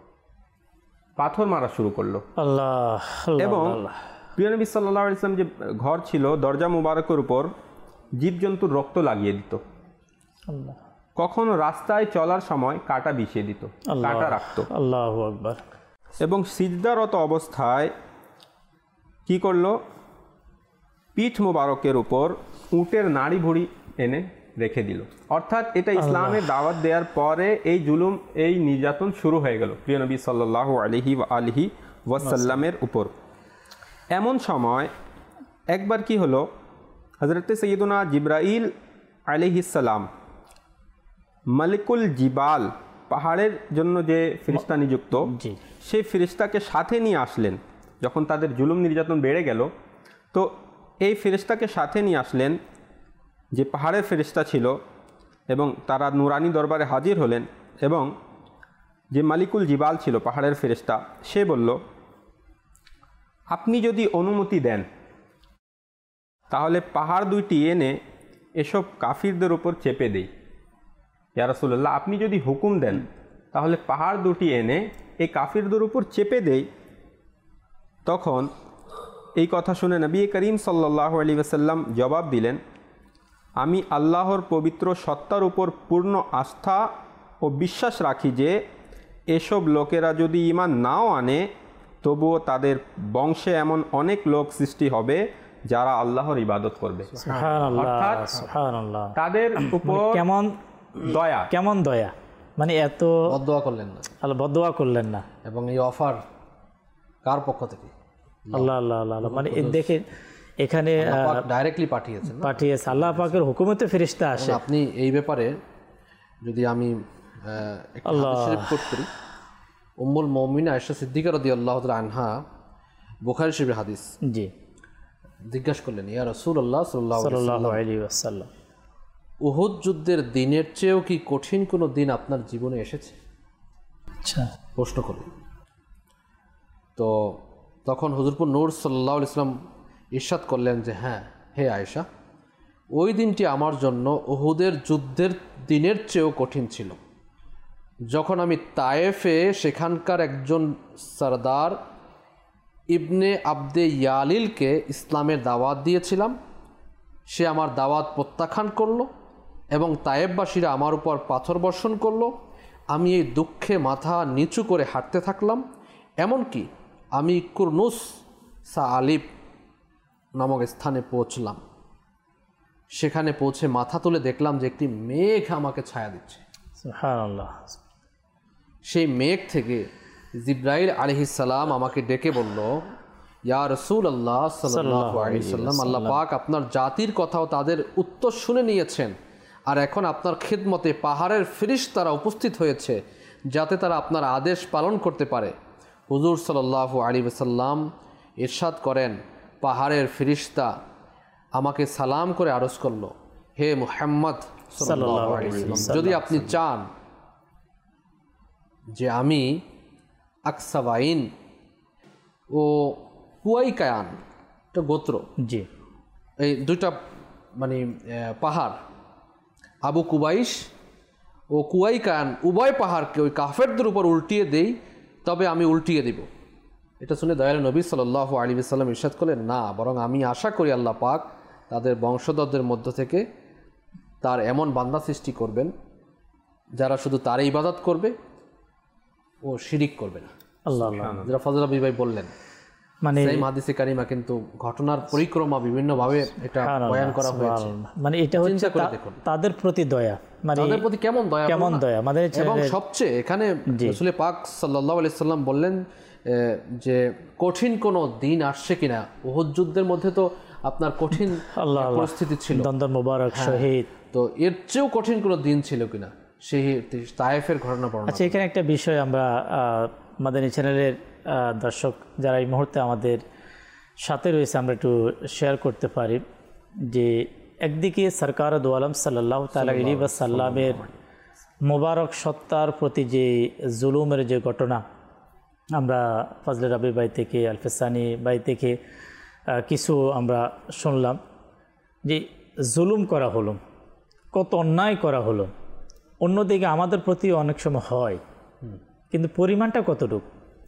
মারা শুরু করলো। এবং প্রিয় নবী সাল্লাল্লাহু আলাইহি ওয়াসাল্লাম যে ঘর ছিল, দরজা মুবারকের উপর জীবজন্তুর রক্ত লাগিয়ে দিত, কখনো রাস্তায় চলার সময় কাঁটা বিছিয়ে দিত, কাঁটা রাখত। আল্লাহু আকবার। এবং সিজদারত অবস্থায় কি করলো? পিঠ মুবারকের উপর উটের নাড়ি ভুঁড়ি এনে রেখে দিল। অর্থাৎ এটা ইসলামের দাওয়াত দেওয়ার পরে এই জুলুম, এই নির্যাতন শুরু হয়ে গেল প্রিয় নবী সাল্লাল্লাহু আলাইহি ওয়াসাল্লামের উপর। এমন সময় একবার কি হলো, হযরতে সাইয়্যিদুনা জিবরাইল আলাইহিস সালাম মালিকুল জিবাল, পাহাড়ের জন্য যে ফেরেশতা নিযুক্ত, সেই ফেরেশতাকে সাথে নিয়ে আসলেন। যখন তাদের জুলুম নির্যাতন বেড়ে গেল, তো এই ফেরেশতাকে সাথে নিয়ে আসলেন, যে পাহাড়ের ফেরেশতা ছিল, এবং তারা নুরানি দরবারে হাজির হলেন। এবং যে মালিকুল জিবাল ছিল পাহাড়ের ফেরেশতা, সে বলল, আপনি যদি অনুমতি দেন তাহলে পাহাড় দুইটি এনে এসব কাফিরদের উপর চেপে দেই। ইয়া রাসূলুল্লাহ, আপনি যদি হুকুম দেন তাহলে পাহাড় দুটি এনে এই কাফিরদের উপর চেপে দেই। তখন এই কথা শুনে নবী করিম সাল্লাল্লাহু আলাইহি ওয়াসাল্লাম জবাব দিলেন, আমি আল্লাহর পবিত্র সত্তার উপর পূর্ণ আস্থা ও বিশ্বাস রাখি যে এসব লোকেরা যদি ঈমান নাও আনে তবুও তাদের বংশে এমন অনেক লোক সৃষ্টি হবে যারা আল্লাহর ইবাদত করবে। অর্থাৎ তাদের উপর কেমন দয়া, কেমন দয়া, মানে এত বদদোয়া করলেন না, আল্লাহ বদদোয়া করলেন না। এবং এই অফার কার পক্ষ থেকে? আল্লাহ আল্লাহ আল্লাহ, মানে দেখেন এখানে ডাইরেক্টলি পাঠিয়েছে আল্লাহ পাকের হুকুমতে ফেরেশতা আসে। আপনি এই ব্যাপারে যদি আমি শরীফ কোট করি, উম্মুল মুমিনিন আয়েশা সিদ্দিকা রাদিয়াল্লাহু তাআলা আনহা, বুখারী শরীফের হাদিস, জি, জিজ্ঞাসা করলেন, ইয়া রাসূলুল্লাহ সাল্লাল্লাহু আলাইহি ওয়াসাল্লাম, উহুদ যুদ্ধের দিনের চেয়েও কি কঠিন কোনো দিন আপনার জীবনে এসেছে? আচ্ছা, প্রশ্ন করলেন। তো তখন হুজুরপুর নূর সাল্লাল্লাহু আলাইহি ওয়াসাল্লাম ইরশাদ করলেন যে, হ্যাঁ হে আয়েশা, ওই দিনটি আমার জন্য উহুদের যুদ্ধের দিনের চেয়েও কঠিন ছিল। যখন আমি তায়েফে সেখানকার একজন সরদার ইবনে আবদে ইয়ালিলকে ইসলামের দাওয়াত দিয়েছিলাম, সে আমার দাওয়াত প্রত্যাখ্যান করলো এবং তায়েফবাসীরা আমার উপর পাথর বর্ষণ করলো। আমি এই দুঃখে মাথা নিচু করে হাঁটতে থাকলাম। এমনকি আমি কুরনুস সা আলিব নামক স্থানে পৌঁছলাম। সেখানে পৌঁছে মাথা তুলে দেখলাম যে একটি মেঘ আমাকে ছায়া দিচ্ছে। সুবহানাল্লাহ। সেই মেঘ থেকে জিব্রাইল আলাইহিস সালাম আমাকে ডেকে বলল, ইয়া রাসূলুল্লাহ সাল্লাল্লাহু আলাইহি ওয়াসাল্লাম, আল্লাহ পাক আপনার জাতির কথাও তাদের উত্তর শুনে নিয়েছেন, আর এখন আপনার খিদমতে পাহাড়ের ফেরেশতারা উপস্থিত হয়েছে যাতে তারা আপনার আদেশ পালন করতে পারে। হুজুর সাল্লাল্লাহু আলাইহি ওয়াসাল্লাম ইরশাদ করেন, পাহাড়ের ফেরেশতা আমাকে সালাম করে আরজ করল, হে মুহাম্মদ সাল্লাল্লাহু আলাইহি ওয়াসাল্লাম, যদি আপনি চান যে আমি আকসাবাইন ও কুয়াইকায়ান, একটা গোত্র, জি, এই দুইটা মানে পাহাড়, আবু কুবাইশ ও কুয়াইকায়ান উভয় পাহাড়কে ওই কাফেরদের উপর উল্টিয়ে দেই, তবে আমি উল্টিয়ে দিব। এটা শুনে দয়ালু নবী সাল্লাল্লাহু আলাইহি ওয়াসাল্লাম ইরশাদ করলেন, না, বরং আমি আশা করি আল্লাহ পাক তাদের বংশধরদের মধ্য থেকে তার এমন বান্দা সৃষ্টি করবেন যারা শুধু তার ইবাদত করবে ও শিরিক করবে না। আল্লাহ, যারা ফজল আবি ভাই বললেন, মানে সেই হাদিসে কারিমা কিন্তু ঘটনার পরিক্রমা বিভিন্নভাবে এটা বয়ান করা হয়েছে। মানে এটা হচ্ছে তাদের প্রতি দয়া, মানে তাদের প্রতি কেমন দয়া, কেমন দয়া আমাদের। এবং সবচেয়ে এখানে রাসূল পাক সাল্লাল্লাহু আলাইহি সাল্লাম বললেন যে কঠিন কোন দিন আসছে কিনা। উহুদ যুদ্ধের মধ্যে তো আপনার কঠিন পরিস্থিতি ছিল, দন্দর মুবারক, শহীদ, তো এর চেয়েও কঠিন কোন দিন ছিল কিনা সেই তায়েফের ঘটনা বর্ণনা। আচ্ছা, এখানে একটা বিষয় আমরা মাদানী চ্যানেলের দর্শক যারা এই মুহূর্তে আমাদের সাথে রয়েছে আমরা একটু শেয়ার করতে পারি যে একদিকে সরকার দু আলম সাল্লাল্লাহু তাআলা আলাইহি ওয়াসাল্লামের মোবারক সত্তার প্রতি যে জুলুমের যে ঘটনা আমরা ফজলে রাবি ভাই থেকে, আলফেসানি ভাই থেকে কিছু আমরা শুনলাম যে জুলুম করা হলো, কত অন্যায় করা হলো। অন্যদিকে আমাদের প্রতি অনেক সময় হয়, কিন্তু পরিমাণটা কতটুকু,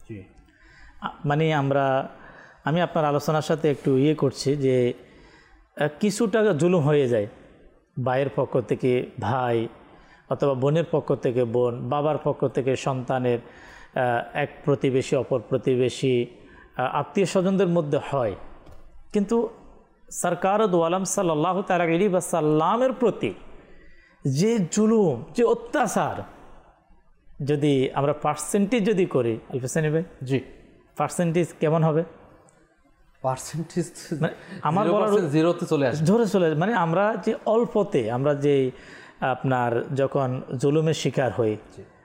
মানে আমি আপনার আলোচনার সাথে একটু করছি যে কিছুটা জুলুম হয়ে যায় ভাইয়ের পক্ষ থেকে ভাই, অথবা বোনের পক্ষ থেকে বোন, বাবার পক্ষ থেকে সন্তানের, এক প্রতিবেশী অপর প্রতিবেশী, আত্মীয় স্বজনদের মধ্যে হয়। কিন্তু সরকার দু আলম সাল্লাল্লাহু তাআলা আলাইহি ওয়াসাল্লামের প্রতি যে জুলুম, যে অত্যাচার, যদি আমরা পার্সেন্টেজ যদি করি, আলফেসানি ভাই, জি, পার্সেন্টেজ কেমন হবে? পার্সেন্টেজ আমার জিরোতে চলে আসে, ধরে চলে, মানে আমরা যে অল্পতে আমরা যে আপনার যখন জুলুমের শিকার হই,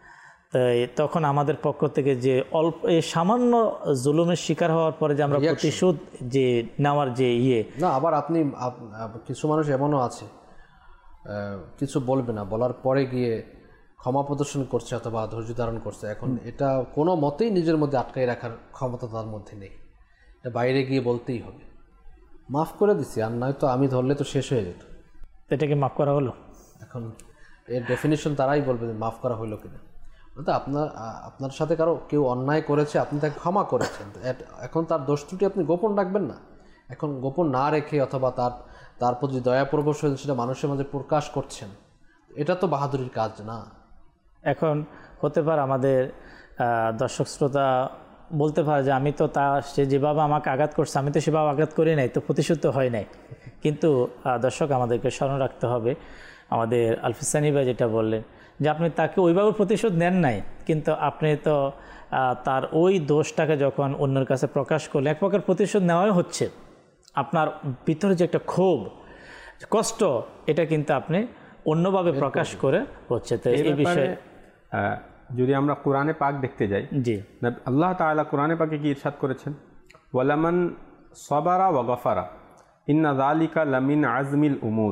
তাই তখন আমাদের পক্ষ থেকে যে অল্প এই সামান্য জুলুমের শিকার হওয়ার পরে যে আমরা প্রতিশোধ যে নেওয়ার যে না, আবার আপনি কিছু মানুষ এমনও আছে কিছু বলবে না, বলার পরে গিয়ে ক্ষমা প্রদর্শন করছে অথবা ধৈর্য ধারণ করছে। এখন এটা কোনো মতেই নিজের মধ্যে আটকাই রাখার ক্ষমতা তার মধ্যে নেই, এটা বাইরে গিয়ে বলতেই হবে মাফ করে দিচ্ছি, আর নয়তো আমি ধরলে তো শেষ হয়ে যেত। এটাকে মাফ করা হলো? এখন এর ডেফিনিশন তারাই বলবে মাফ করা হলো কিনা। তো আপনার সাথে কারো কেউ অন্যায় করেছে, আপনি তাকে ক্ষমা করেছেন, এখন তার দোষ ত্রুটি আপনি গোপন রাখবেন না। এখন গোপন না রেখে অথবা তার প্রতি দয়া প্রবশ হয়ে সেটা মানুষের মাঝে প্রকাশ করছেন, এটা তো বাহাদুরির কাজ না। এখন হতে পারে আমাদের দর্শক শ্রোতা বলতে পারে যে আমি তো সে যেভাবে আমাকে আঘাত করছে আমি তো সেভাবে আঘাত করি নাই, তো প্রতিশোধ তো হয় নাই। কিন্তু দর্শক আমাদেরকে স্মরণ রাখতে হবে আমাদের আলফিসানি ভাই যেটা বললেন যে আপনি তাকে ওইভাবে প্রতিশোধ নেন নাই, কিন্তু আপনি তো তার ওই দোষটাকে যখন অন্যের কাছে প্রকাশ করলে এক প্রকার প্রতিশোধ নেওয়াই হচ্ছে। আপনার ভিতরে যে একটা ক্ষোভ কষ্ট এটা কিন্তু আপনি অন্যভাবে প্রকাশ করে হচ্ছে। তো এই বিষয়ে যদি আমরা কোরআনে পাক দেখতে যাই, জি আল্লাহ তাআলা কোরআনে পাকে কি ইরশাদ করেছেন, ওয়ালামান সাবারা ওয়া গাফারা ইন্না যালিকা লামিন আজমিল উমুর।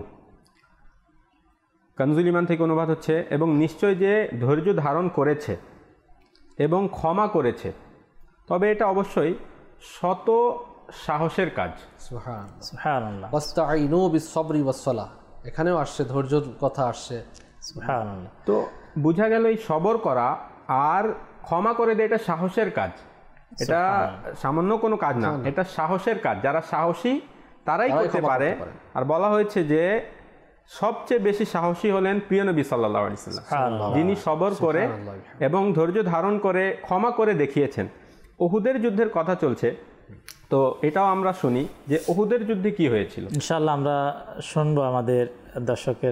কানজুল ইমান থেকে অনুবাদ হচ্ছে, এবং নিশ্চয় যে ধৈর্য ধারণ করেছে এবং ক্ষমা করেছে, তবে এটা অবশ্যই শত সাহসের কাজ। সুবহানাল্লাহ। ওয়াস্তাঈনু বিস-সাবরি ওয়াস-সালাহ, এখানেও আসছে ধৈর্যর কথা আসছে। সুবহানাল্লাহ। তো বোঝা গেল এই সবর করা আর ক্ষমা করে দেয় এটা সাহসের কাজ, এটা সামান্য কোনো কাজ না, এটা সাহসের কাজ। যারা সাহসী তারাই করতে পারে। আর বলা হয়েছে যে সবচেয়ে বেশি সাহসী হলেন প্রিয় নবী সাল্লাল্লাহু আলাইহি ওয়াসাল্লাম, যিনি সবর করে এবং ধৈর্য ধারণ করে ক্ষমা করে দেখিয়েছেন। উহুদের যুদ্ধের কথা চলছে, তো এটাও আমরা শুনি যে উহুদের যুদ্ধে কি হয়েছিল। ইনশাআল্লাহ আমরা শুনবো, আমাদের দর্শকের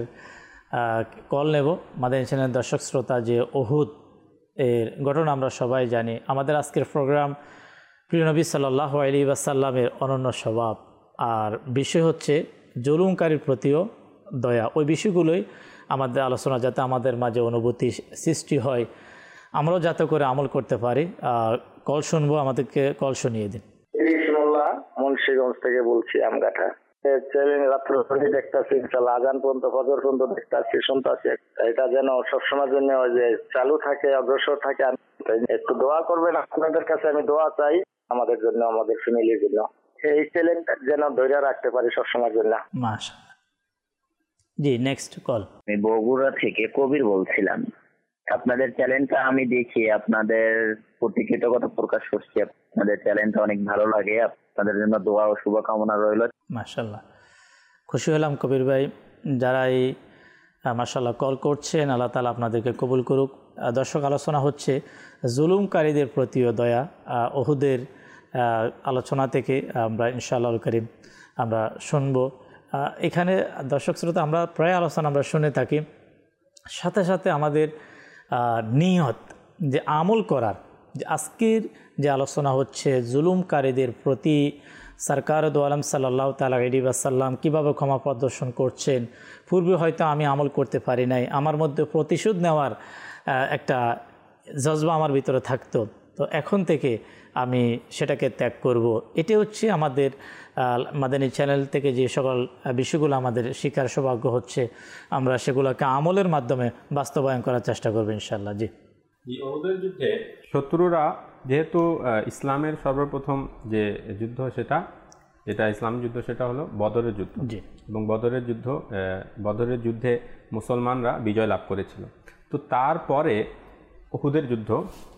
কল নেব। মাদানী চ্যানেলের দর্শক শ্রোতা যে উহুদ এর ঘটনা আমরা সবাই জানি। আমাদের আজকের প্রোগ্রাম প্রিয় নবী সাল্লাল্লাহু আলাইহি ওয়াসাল্লামের অনন্য স্বভাব, আর বিষয় হচ্ছে জুলুমকারীর প্রতিও দয়া। ওই বিষয়গুলোই আমাদের আলোচনা, যাতে আমাদের মাঝে অনুভূতি সৃষ্টি হয়, আমরাও যাতে করে আমল করতে পারি। কল শুনবো, আমাদেরকে কল শুনিয়ে দিন। মুন্সিগঞ্জ থেকে বলছি, আমগাঠা। রাত্র দেখতেছি, আজান পর্যন্ত ফজর পর্যন্ত দেখতেছি, শুনতেছি। এটা যেন সবসময় জন্য যে চালু থাকে, অগ্রসর থাকে। একটু দোয়া করবেন, আপনাদের কাছে আমি দোয়া চাই আমাদের জন্য, আমাদের ফ্যামিলির জন্য। এই চ্যালেঞ্জটা যেন ধৈর্য রাখতে পারি সবসময়ের জন্য। মাশাআল্লাহ। জি, নেক্সট কল। আমি বগুড়া থেকে কবির বলছিলাম। আপনাদের চ্যানেলটা আমি দেখি, আপনাদের প্রতি কৃতজ্ঞতা প্রকাশ করছি। আপনাদের চ্যানেলটা অনেক ভালো লাগে। আপনাদের জন্য দোয়া ও শুভকামনা রইল। মাশাআল্লাহ, খুশি হলাম কবির ভাই। যারা এই মাশাআল্লাহ কল করছেন, আল্লাহ তাআলা আপনাদেরকে কবুল করুক। দর্শক, আলোচনা হচ্ছে জুলুমকারীদের প্রতিও দয়া। উহুদের আলোচনা থেকে আমরা ইনশাআল্লাহুল কারীম আমরা শুনবো। এখানে দর্শক শ্রোতা, আমরা প্রায় আলোচনা আমরা শুনে থাকি, সাথে সাথে আমাদের নিয়ত যে আমল করার, যে আজকের যে আলোচনা হচ্ছে জুলুমকারীদের প্রতি সরকার দু আলম সাল্লাল্লাহু তাআলা আলাইহি ওয়াসাল্লাম কীভাবে ক্ষমা প্রদর্শন করছেন। পূর্বে হয়তো আমি আমল করতে পারি নাই, আমার মধ্যে প্রতিশোধ নেওয়ার একটা জজবা আমার ভিতরে থাকতো, তো এখন থেকে আমি সেটাকে ত্যাগ করব। এটি হচ্ছে আমাদের মাদানী চ্যানেল থেকে যে সকল বিষয়গুলো আমাদের শিক্ষার সৌভাগ্য হচ্ছে, আমরা সেগুলোকে আমলের মাধ্যমে বাস্তবায়ন করার চেষ্টা করব ইনশাআল্লাহ। জি, উহুদের যুদ্ধে শত্রুরা যেহেতু ইসলামের সর্বপ্রথম যে যুদ্ধ যেটা ইসলাম যুদ্ধ, সেটা হলো বদরের যুদ্ধ। জি, এবং বদরের যুদ্ধে মুসলমানরা বিজয় লাভ করেছিল। তো তারপরে উহুদের যুদ্ধ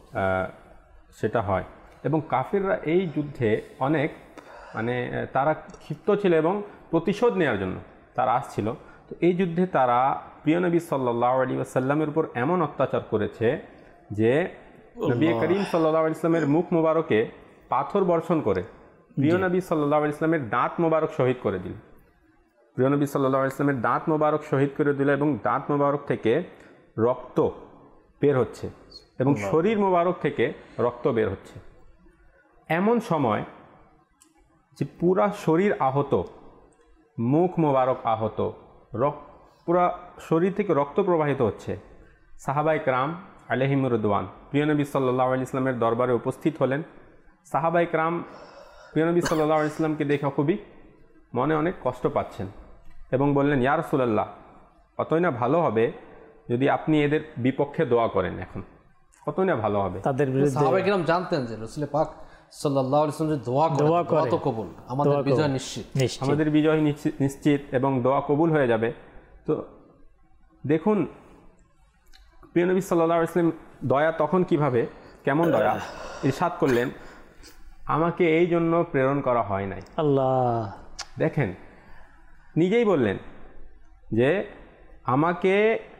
সেটা হয়, এবং কাফিররা এই যুদ্ধে অনেক তারা ক্ষিপ্ত ছিল এবং প্রতিশোধ নেওয়ার জন্য তারা আসছিল। তো এই যুদ্ধে তারা প্রিয় নবী সাল্লাল্লাহু আলাইহি ওয়াসাল্লামের উপর এমন অত্যাচার করেছে যে নবী করিম সাল্লাল্লাহু আলাইহি ওয়াসাল্লামের মুখ মোবারকে পাথর বর্ষণ করে প্রিয় নবী সাল্লাল্লাহু আলাইহি ওয়াসাল্লামের দাঁত মোবারক শহীদ করে দিল। প্রিয় নবী সাল্লাল্লাহু আলাইহি ওয়াসাল্লামের দাঁত মোবারক শহীদ করে দিল, এবং দাঁত মোবারক থেকে রক্ত বের হচ্ছে এবং শরীর মোবারক থেকে রক্ত বের হচ্ছে। এমন সময় যে পুরা শরীর আহত, মুখ মোবারক আহত, পুরা শরীর থেকে রক্ত প্রবাহিত হচ্ছে। সাহাবায়ে কেরাম আলাইহিমুর রিদওয়ান প্রিয় নবী সাল্লাল্লাহু আলাইহি ইসলামের দরবারে উপস্থিত হলেন। সাহাবায়ে কেরাম প্রিয় নবী সাল্লাল্লাহু আলাইহি ইসলামকে দেখে খুবই মনে অনেক কষ্ট পাচ্ছেন এবং বললেন, ইয়া রাসূলুল্লাহ, কতই না ভালো হবে যদি আপনি এদের বিপক্ষে দোয়া করেন। এখন কতই না ভালো হবে। তাদের বিরুদ্ধে সাহাবায়ে কেরাম জানতেন যে রাসূল পাক সাল্লাল্লাহু আলাইহি ওয়াসাল্লাম যে দোয়া করে তো কবুল, আমাদের বিজয় নিশ্চিত, আমাদের বিজয় নিশ্চিত এবং দোয়া কবুল হয়ে যাবে। তো দেখুন প্রিয় নবী সাল্লাল্লাহু আলাইহি ওয়াসাল্লাম দয়া তখন কিভাবে, কেমন দয়া ইরশাদ করলেন, আমাকে এই জন্য প্রেরণ করা হয় নাই। আল্লাহ দেখেন, নিজেই বললেন যে আমাকে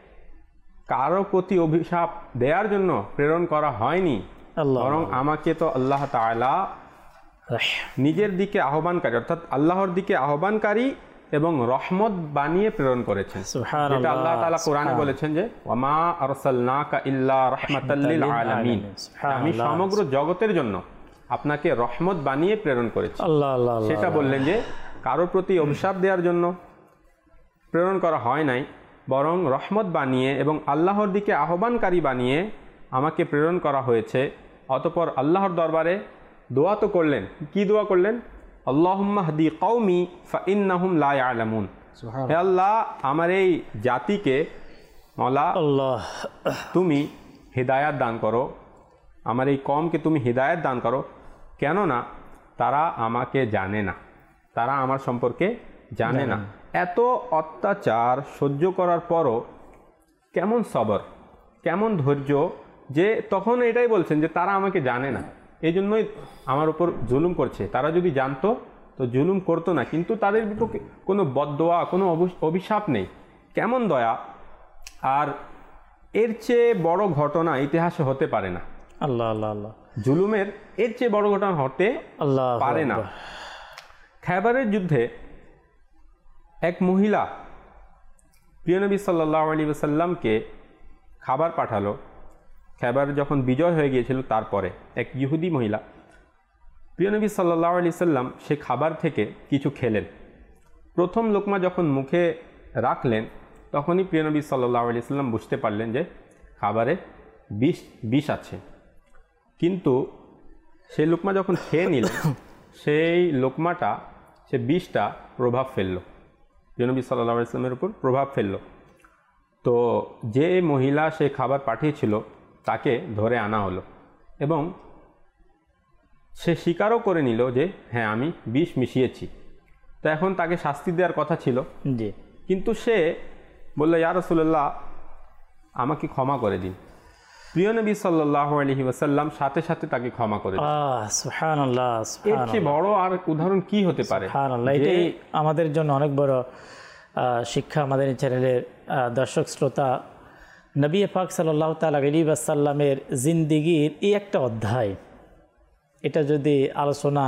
কারো প্রতি অভিশাপ দেওয়ার জন্য প্রেরণ করা হয়নি, বরং আমাকে তো আল্লাহ তাআলা নিজের দিকে আহ্বানকারী অর্থাৎ আল্লাহর দিকে আহ্বানকারী এবং রহমত বানিয়ে প্রেরণ করেছেন। যেটা আল্লাহ তাআলা কোরআনে বলেছেন যে ওয়ামা আরসালনাকা ইল্লা রাহমাতাল লিল আলামিন, আমি সমগ্র জগতের জন্য আপনাকে রহমত বানিয়ে প্রেরণ করেছি। সেটা বললেন যে কারো প্রতি অভিশাপ দেওয়ার জন্য প্রেরণ করা হয় নাই, বরং রহমত বানিয়ে এবং আল্লাহর দিকে আহ্বানকারী বানিয়ে আমাকে প্রেরণ করা হয়েছে। অতঃপর আল্লাহর দরবারে দোয়া তো করলেন, কি দোয়া করলেন? আল্লাহুম্মা হদি কওমি ফাইন্নাহুম লা ইয়ালামুন, হে আল্লাহ আমার এই জাতিকে মওলা তুমি হিদায়াত দান করো, আমার এই কওমকে তুমি হিদায়াত দান করো, কেননা তারা আমাকে জানে না, তারা আমার সম্পর্কে জানে না। এত অত্যাচার সহ্য করার পরও কেমন সবর, কেমন ধৈর্য, যে তখন এটাই বলছেন যে তারা আমাকে জানে না, এই জন্যই আমার উপর জুলুম করছে। তারা যদি জানতো তো জুলুম করতো না, কিন্তু তাদের বিপক্ষে কোনো বদদোয়া, কোনো অভিশাপ নেই। কেমন দয়া! আর এর চেয়ে বড় ঘটনা ইতিহাসে হতে পারে না। আল্লাহ আল্লাহ আল্লাহ, জুলুমের এর চেয়ে বড় ঘটনা হতে পারে না। খায়বারের যুদ্ধে এক মহিলা প্রিয় নবী সাল্লাল্লাহু আলাইহি ওয়াসাল্লামকে খাবার পাঠালো। খায়বার যখন বিজয় হয়ে গিয়েছিল তারপরে এক ইহুদি মহিলা প্রিয় নবী সাল্লাল্লাহু আলাইহি ওয়াসাল্লাম সে খাবার থেকে কিছু খেলেন। প্রথম লোকমা যখন মুখে রাখলেন তখনই প্রিয় নবী সাল্লাল্লাহু আলাইহি ওয়াসাল্লাম বুঝতে পারলেন যে খাবারে বিষ আছে। কিন্তু সেই লোকমা যখন খেয়ে নিলেন সেই লোকমাটা, সে বিষটা প্রভাব ফেললো, প্রিয় নবী সাল্লাল্লাহু আলাইহি ওয়াসাল্লামের উপর প্রভাব ফেললো। তো যে মহিলা সে খাবার পাঠিয়েছিল তাকে ধরে আনা হলো এবং সে স্বীকারও করে নিল যে হ্যাঁ আমি বিষ মিশিয়েছি। তো এখন তাকে শাস্তি দেওয়ার কথা ছিল, কিন্তু সে বলল, ইয়া রাসূলুল্লাহ আমাকে ক্ষমা করে দিন। প্রিয় নবী সাল্লাল্লাহু আলাইহি ওয়াসাল্লাম সাথে সাথে তাকে ক্ষমা করে দিলেন। সুবহানাল্লাহ, এর চেয়ে বড় আর উদাহরণ কি হতে পারে? সুবহানাল্লাহ, এটাই আমাদের জন্য অনেক বড় শিক্ষা। আমাদের চ্যানেলের দর্শক শ্রোতা, নবী পাক সাল্লাল্লাহু তাআলা আলাইহি ওয়াসাল্লামের জিন্দেগীর এই একটা অধ্যায়, এটা যদি আলোচনা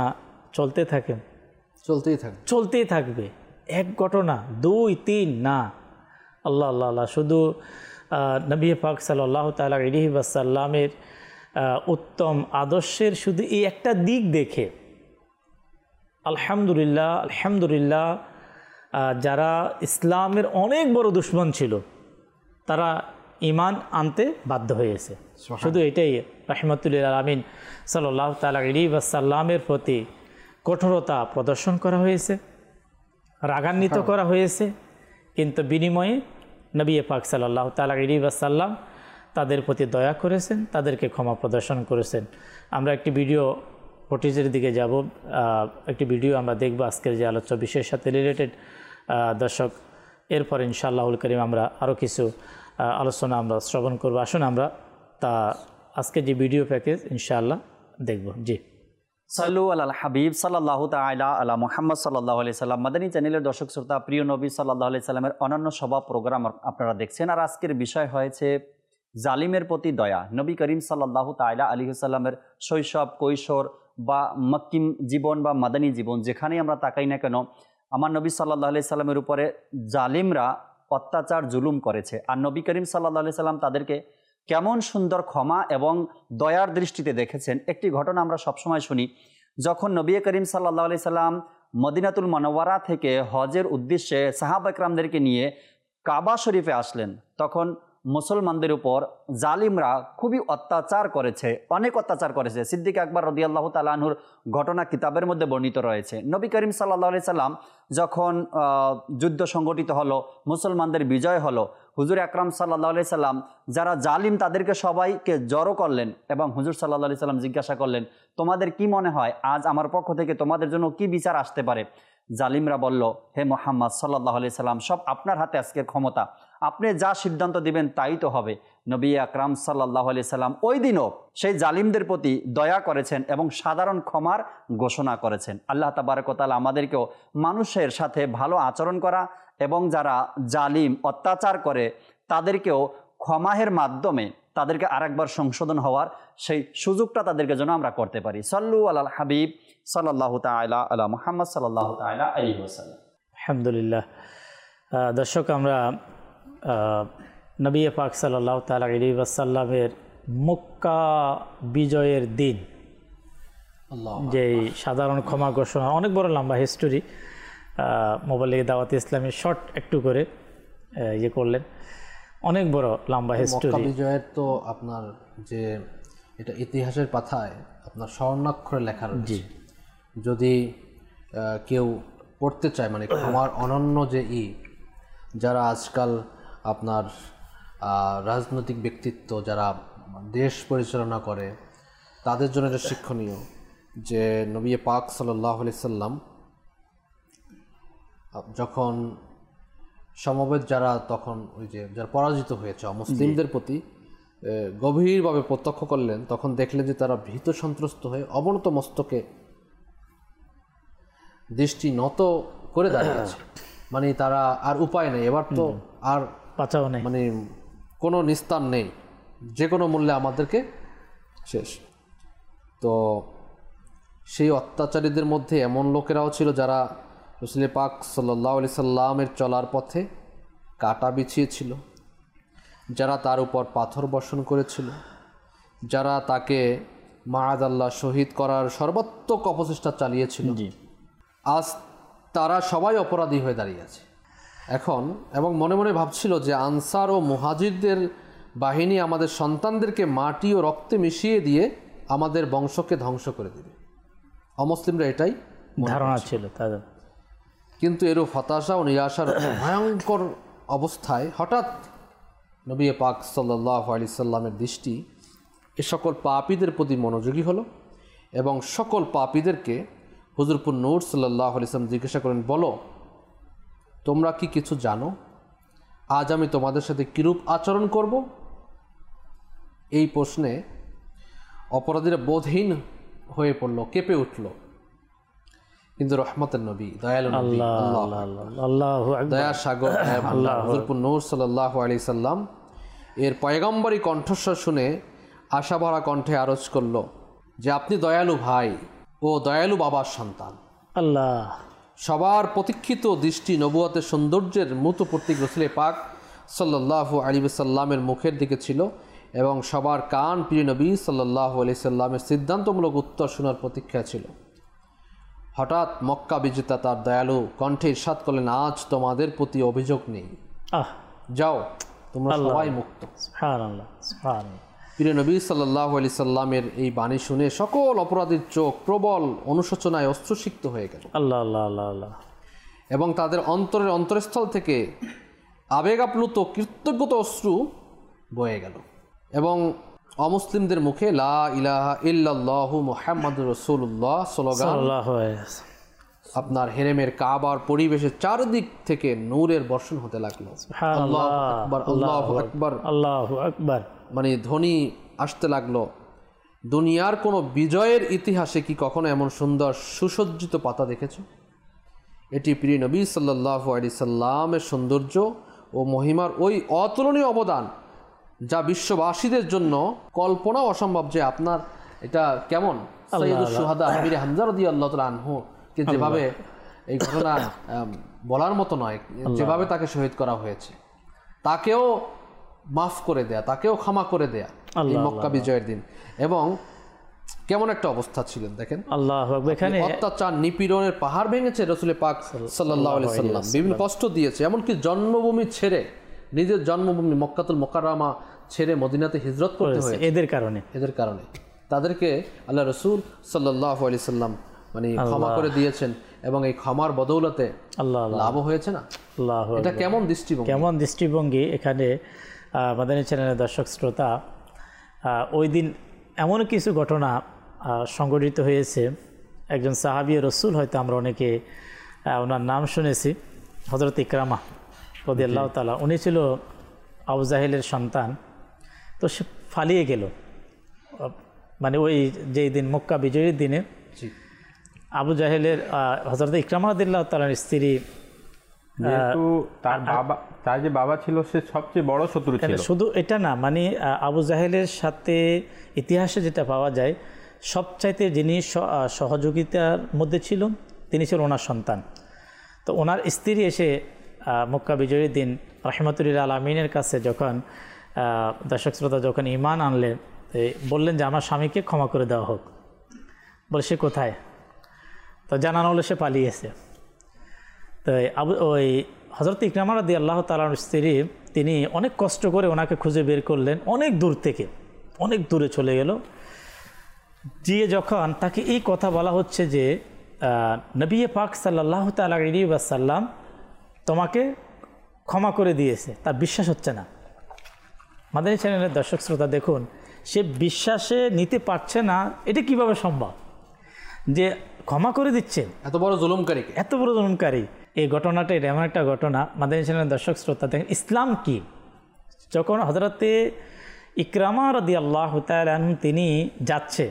চলতেই থাকবে, এক ঘটনা, 2, 3 না, আল্লাহ আল্লাহ আল্লাহ, শুধু নবী পাক সাল্লাল্লাহু তাআলা আলাইহি ওয়াসাল্লামের উত্তম আদর্শের শুধু এই একটা দিক দেখে আলহামদুলিল্লাহ আলহামদুলিল্লাহ যারা ইসলামের অনেক বড় দুশমন ছিল তারা ঈমান আনতে বাধ্য হয়েছে। শুধু এটাই, রাহমাতুল লিল আলামিন সাল্লাল্লাহু তাআলা আলাইহি ওয়াসাল্লামের প্রতি কঠোরতা প্রদর্শন করা হয়েছে, রাগান্বিত করা হয়েছে, কিন্তু বিনিময়ে নবী পাক সাল্লাল্লাহু তাআলা আলাইহি ওয়াসাল্লাম তাদের প্রতি দয়া করেছেন, তাদেরকে ক্ষমা প্রদর্শন করেছেন। আমরা একটি ভিডিও ফুটেজের দিকে যাব, একটি ভিডিও আমরা দেখব আজকের যে আলোচ্য বিষয়ের সাথে রিলেটেড। দর্শক, এরপর ইনশাআল্লাহুল কারীম আমরা আরও কিছু আলোচনা আমরা শ্রবণ করব। আসুন আমরা আজকে যে ভিডিও প্যাকেজ ইনশাআল্লাহ দেখব। জি, সাল্লু আলাল হাবিব সাল্লাল্লাহু তাআলা আলা মুহাম্মদ সাল্লাল্লাহু আলাইহি সাল্লাম। মাদানী চ্যানেলের দর্শক শ্রোতা, প্রিয় নবী সাল্লাল্লাহু আলাইহি সাল্লামের অনন্য সভা প্রোগ্রাম আপনারা দেখছেন। আর আজকের বিষয় হয়েছে জালিমের প্রতি দয়া। নবী করিম সাল্লাল্লাহু তাআলা আলাইহি সাল্লামের শৈশব, কৈশোর বা মক্কি জীবন বা মাদানী জীবন, যেখানেই আমরা তাকাই না কেন, আমার নবী সাল্লাল্লাহু আলাইহি সাল্লামের উপরে জালিমরা অত্যাচার জুলুম করেছে। আর নবী করিম সাল্লাল্লাহু আলাইহি সাল্লাম তাদেরকে কেমন সুন্দর ক্ষমা এবং দয়ার দৃষ্টিতে দেখেছেন। একটি ঘটনা আমরা সবসময় শুনি, যখন নবী করিম সাল্লাল্লাহু আলাইহি সাল্লাম মদিনাতুল মুনাওয়ারা থেকে হজের উদ্দেশ্যে সাহাবা একরামদেরকে নিয়ে কাবা শরীফে আসলেন, তখন মুসলমানদের উপর জালিমরা খুবই অত্যাচার করেছে, অনেক অত্যাচার করেছে। সিদ্দিক আকবর রাদিয়াল্লাহু তাআলা আনহুর ঘটনা কিতাবের মধ্যে বর্ণিত রয়েছে। নবী করিম সাল্লাল্লাহু আলাইহি সাল্লাম যখন যুদ্ধ সংগঠিত হলো, মুসলমানদের বিজয় হলো, হুজুর আকরাম সাল্লাল্লাহু আলাইহি সাল্লাম যারা জালিম তাদেরকে সবাইকে জড়ো করলেন এবং হুজুর সাল্লাল্লাহু আলাইহি সাল্লাম জিজ্ঞাসা করলেন, তোমাদের কি মনে হয় আজ আমার পক্ষ থেকে তোমাদের জন্য কি বিচার আসতে পারে? জালিমরা বলল, হে মুহাম্মদ সাল্লাল্লাহু আলাইহি সাল্লাম, সব আপনার হাতে আজকের ক্ষমতা, আপনি যা সিদ্ধান্ত দিবেন তাই তো হবে। নবী আকরাম সাল্লাল্লাহু আলাইহি সাল্লাম ওই দিনও সেই জালিমদের প্রতি দয়া করেছেন এবং সাধারণ ক্ষমার ঘোষণা করেছেন। আল্লাহ তাবারক ওয়া তাআলা আমাদেরকেও মানুষের সাথে ভালো আচরণ করা এবং যারা জালিম অত্যাচার করে তাদেরকেও ক্ষমাহের মাধ্যমে তাদেরকে আরেকবার সংশোধন হওয়ার সেই সুযোগটা তাদেরকে যেন আমরা করতে পারি। সাল্লু আলাল হাবিব সাল্লাল্লাহু তাআলা আলা মুহাম্মদ সাল্লাল্লাহু তাআলা আলাইহি ওয়াসাল্লাম। আলহামদুলিল্লাহ। দর্শক, আমরা নবী পাক সাল্লাল্লাহু তাআলা আলাইহি ওয়াসাল্লামের মক্কা বিজয়ের দিন যে সাধারণ ক্ষমা ঘোষণা, অনেক বড় লম্বা হিস্টোরি, মোবাইলে দাওয়াত ইসলামী শর্ট একটু করে ইয়ে করলেন, অনেক বড় লম্বা হিস্টোরি। মক্কা বিজয়ের তো আপনার যে এটা ইতিহাসের পাতায় আপনার স্বর্ণাক্ষরে লেখা রয়েছে। যদি কেউ পড়তে চায়, মানে ক্ষমার অনন্য যে যারা আজকাল আপনার রাজনৈতিক ব্যক্তিত্ব যারা দেশ পরিচালনা করে তাদের জন্য এটা শিক্ষণীয় যে নবী পাক সাল্লাল্লাহু আলাইহি সাল্লাম যখন সমবেত যারা তখন ওই যে যারা পরাজিত হয়েছে মুসলিমদের প্রতি গভীরভাবে প্রত্যক্ষ করলেন, তখন দেখলেন যে তারা ভীত সন্ত্রস্ত হয়ে অবনত মস্তকে দৃষ্টি নত করে দাঁড়িয়েছে। মানে তারা আর উপায় নেই, এবার তো আর বাঁচাও নেই, মানে কোনো নিস্তার নেই, যে কোনো মূল্যে আমাদেরকে শেষ। তো সেই অত্যাচারীদের মধ্যে এমন লোকেরাও ছিল যারা রাসূল পাক সাল্লাল্লাহু আলাইহি সাল্লামের চলার পথে কাঁটা বিছিয়েছিল, যারা তার উপর পাথর বর্ষণ করেছিল, যারা তাকে মাআযাল্লাহ শহীদ করার সর্বাত্মক অপচেষ্টা চালিয়েছিল। আজ তারা সবাই অপরাধী হয়ে দাঁড়িয়ে আছে এখন, এবং মনে মনে ভাবছিল যে আনসার ও মুহাজিরদের বাহিনী আমাদের সন্তানদেরকে মাটি ও রক্তে মিশিয়ে দিয়ে আমাদের বংশকে ধ্বংস করে দেবে। অমুসলিমরা এটাই ধারণা ছিল তাদের। কিন্তু এরূপ হতাশা ও নিরাশার ভয়ঙ্কর অবস্থায় হঠাৎ নবী পাক সাল্লাল্লাহু আলাইহি সাল্লামের দৃষ্টি এ সকল পাপীদের প্রতি মনোযোগী হলো এবং সকল পাপীদেরকে হুজুরপুর নূর সাল্লাল্লাহু আলাইহি সাল্লাম জিজ্ঞাসা করেন, বলো তোমরা কি কিছু জানো? আজ আমি তোমাদের সাথে কিরূপ আচরণ করব? এই প্রশ্নে অপরাধীরা বোধহীন হয়ে পড়ল, কেঁপে উঠল। কিন্তু রহমতের নবী, দয়ালু নবী, দয়ার সাগর হুজুরপুর নূর সাল্লাল্লাহু আলাইহি সাল্লাম এর পয়গম্বরী কণ্ঠস্বর শুনে আশাভরা কণ্ঠে আরজ করল যে আপনি দয়ালু ভাই ও দয়ালু বাবার সন্তান। আল্লাহ। সবার প্রতীক্ষিত দৃষ্টি নবুয়তের সৌন্দর্যের মূর্ত প্রতীক রাসূল পাক সাল্লাল্লাহু আলাইহি সাল্লামের মুখের দিকে ছিল এবং সবার কান প্রিয় নবী সাল্লাল্লাহু আলাইহি সাল্লামের সিদ্ধান্তমূলক উত্তর শোনার প্রতীক্ষা ছিল। হঠাৎ মক্কা বিজেতা তার দয়ালু কণ্ঠে ইরশাদ করলেন, আজ তোমাদের প্রতি অভিযোগ নেই, যাও তোমরা সবাই মুক্ত। সুবহানাল্লাহ, সুবহানাল্লাহ। প্রিয় নবী সাল্লাল্লাহু আলাইহি সাল্লামের এই বাণী শুনে সকল অপরাধীর চোখ প্রবল অনুশোচনায় অশ্রুসিক্ত হয়ে গেল। আল্লাহ আল্লাহ আল্লাহ আল্লাহ। এবং তাদের অন্তরের অন্তরস্থল থেকে আবেগাপ্লুত কৃতজ্ঞতা অশ্রু বয়ে গেল এবং অমুসলিমদের মুখে লা ইলাহা ইল্লাল্লাহু মুহাম্মাদুর রাসূলুল্লাহ স্লোগান আপনার হেরেমের কাবার পরিবেশের চারদিক থেকে নূরের বর্ষণ হতে লাগলো। আল্লাহু আকবার, আল্লাহু আকবার, আল্লাহু আকবার, মানে ধ্বনি আসতে লাগলো। দুনিয়ার কোনো বিজয়ের ইতিহাসে কি কখনো এমন সুন্দর সুসজ্জিত পাতা দেখেছ? এটি প্রিয় নবী সাল্লাল্লাহু আলাইহি সাল্লামের সৌন্দর্য ও মহিমার ওই অতুলনীয় অবদান যা বিশ্ববাসীদের জন্য কল্পনা অসম্ভব। যে আপনার এটা কেমন সাইয়্যিদুশ শুহাদা আমির হামজা রাদিয়াল্লাহু তাআলা আনহু কে যেভাবে এই ঘটনা বলার মতো নয়, যেভাবে তাকে শহীদ করা হয়েছে, তাকেও মাফ করে দেয়া, তাকেও ক্ষমা করে দেয়া এই মক্কা বিজয়ের দিন। এবং কেমন একটা অবস্থা ছিলেন দেখেন, আল্লাহু আকবার। এখানে অত্যাচার নিপীড়নের পাহাড় ভেঙেছে রাসূল পাক সাল্লাল্লাহু আলাইহি সাল্লাম, বিভিন্ন কষ্ট দিয়েছে, এমনকি জন্মভূমি ছেড়ে নিজের জন্মভূমি মক্কাতুল মুকাররমা ছেড়ে মদিনাতে হিজরত করতে হয়েছে এদের কারণে তাদেরকে আল্লাহ রসুল সাল্লাল্লাহু আলাইহি সাল্লাম মানে ক্ষমা করে দিয়েছেন, এবং এই ক্ষমার বদৌলতে লাভ হয়েছে না। এটা কেমন দৃষ্টিভঙ্গি এখানে মাদানী চ্যানেলের দর্শক শ্রোতা, ওই দিন এমন কিছু ঘটনা সংঘটিত হয়েছে। একজন সাহাবী রসুল, হয়তো আমরা অনেকে ওনার নাম শুনেছি, হযরত ইকরামা রাদিয়াল্লাহু তাআলা। উনি ছিল আবু জাহেলের সন্তান। তো সে পালিয়ে গেল, মানে ওই যেই দিন মক্কা বিজয়ের দিনে আবু জাহেলের হযরত ইকরামা রাদিয়াল্লাহু তাআলার স্ত্রী, যেহেতু তার যে বাবা ছিল সে সবচেয়ে বড় শত্রু ছিল। শুধু এটা না, মানে আবু জাহেলের সাথে ইতিহাসে যেটা পাওয়া যায়, সবচাইতে যিনি সহযোগিতার মধ্যে ছিল তিনি ছিল ওনার সন্তান। তো ওনার স্ত্রী এসে মক্কা বিজয়ের দিন রাহমাতুল লিল আলামিনের কাছে যখন দর্শক শ্রোতা যখন ঈমান আনলেন, বললেন যে আমার স্বামীকে ক্ষমা করে দেওয়া হোক। বলে সে কোথায়? তো জানানো হলো সে পালিয়েছে। তো ওই হযরত ইকরামা রাদিয়াল্লাহু তাআলার স্ত্রী, তিনি অনেক কষ্ট করে ওনাকে খুঁজে বের করলেন, অনেক দূর থেকে, অনেক দূরে চলে গেল। গিয়ে যখন তাকে এই কথা বলা হচ্ছে যে নবী পাক সাল্লাল্লাহু তাআলা আলাইহি ওয়াসাল্লাম তোমাকে ক্ষমা করে দিয়েছে, তার বিশ্বাস হচ্ছে না। মাদানী চ্যানেলের দর্শক শ্রোতা দেখুন, সে বিশ্বাসে নিতে পারছে না, এটা কিভাবে সম্ভব যে ক্ষমা করে দিচ্ছেন এত বড় জুলুমকারী। এই ঘটনাটা এটা এমন একটা ঘটনা, মাদানী চ্যানেলের দর্শক শ্রোতা দেখেন ইসলাম কি। যখন হযরতে ইকরামা রাদিয়াল্লাহু তাআলা আনহু তিনি যাচ্ছে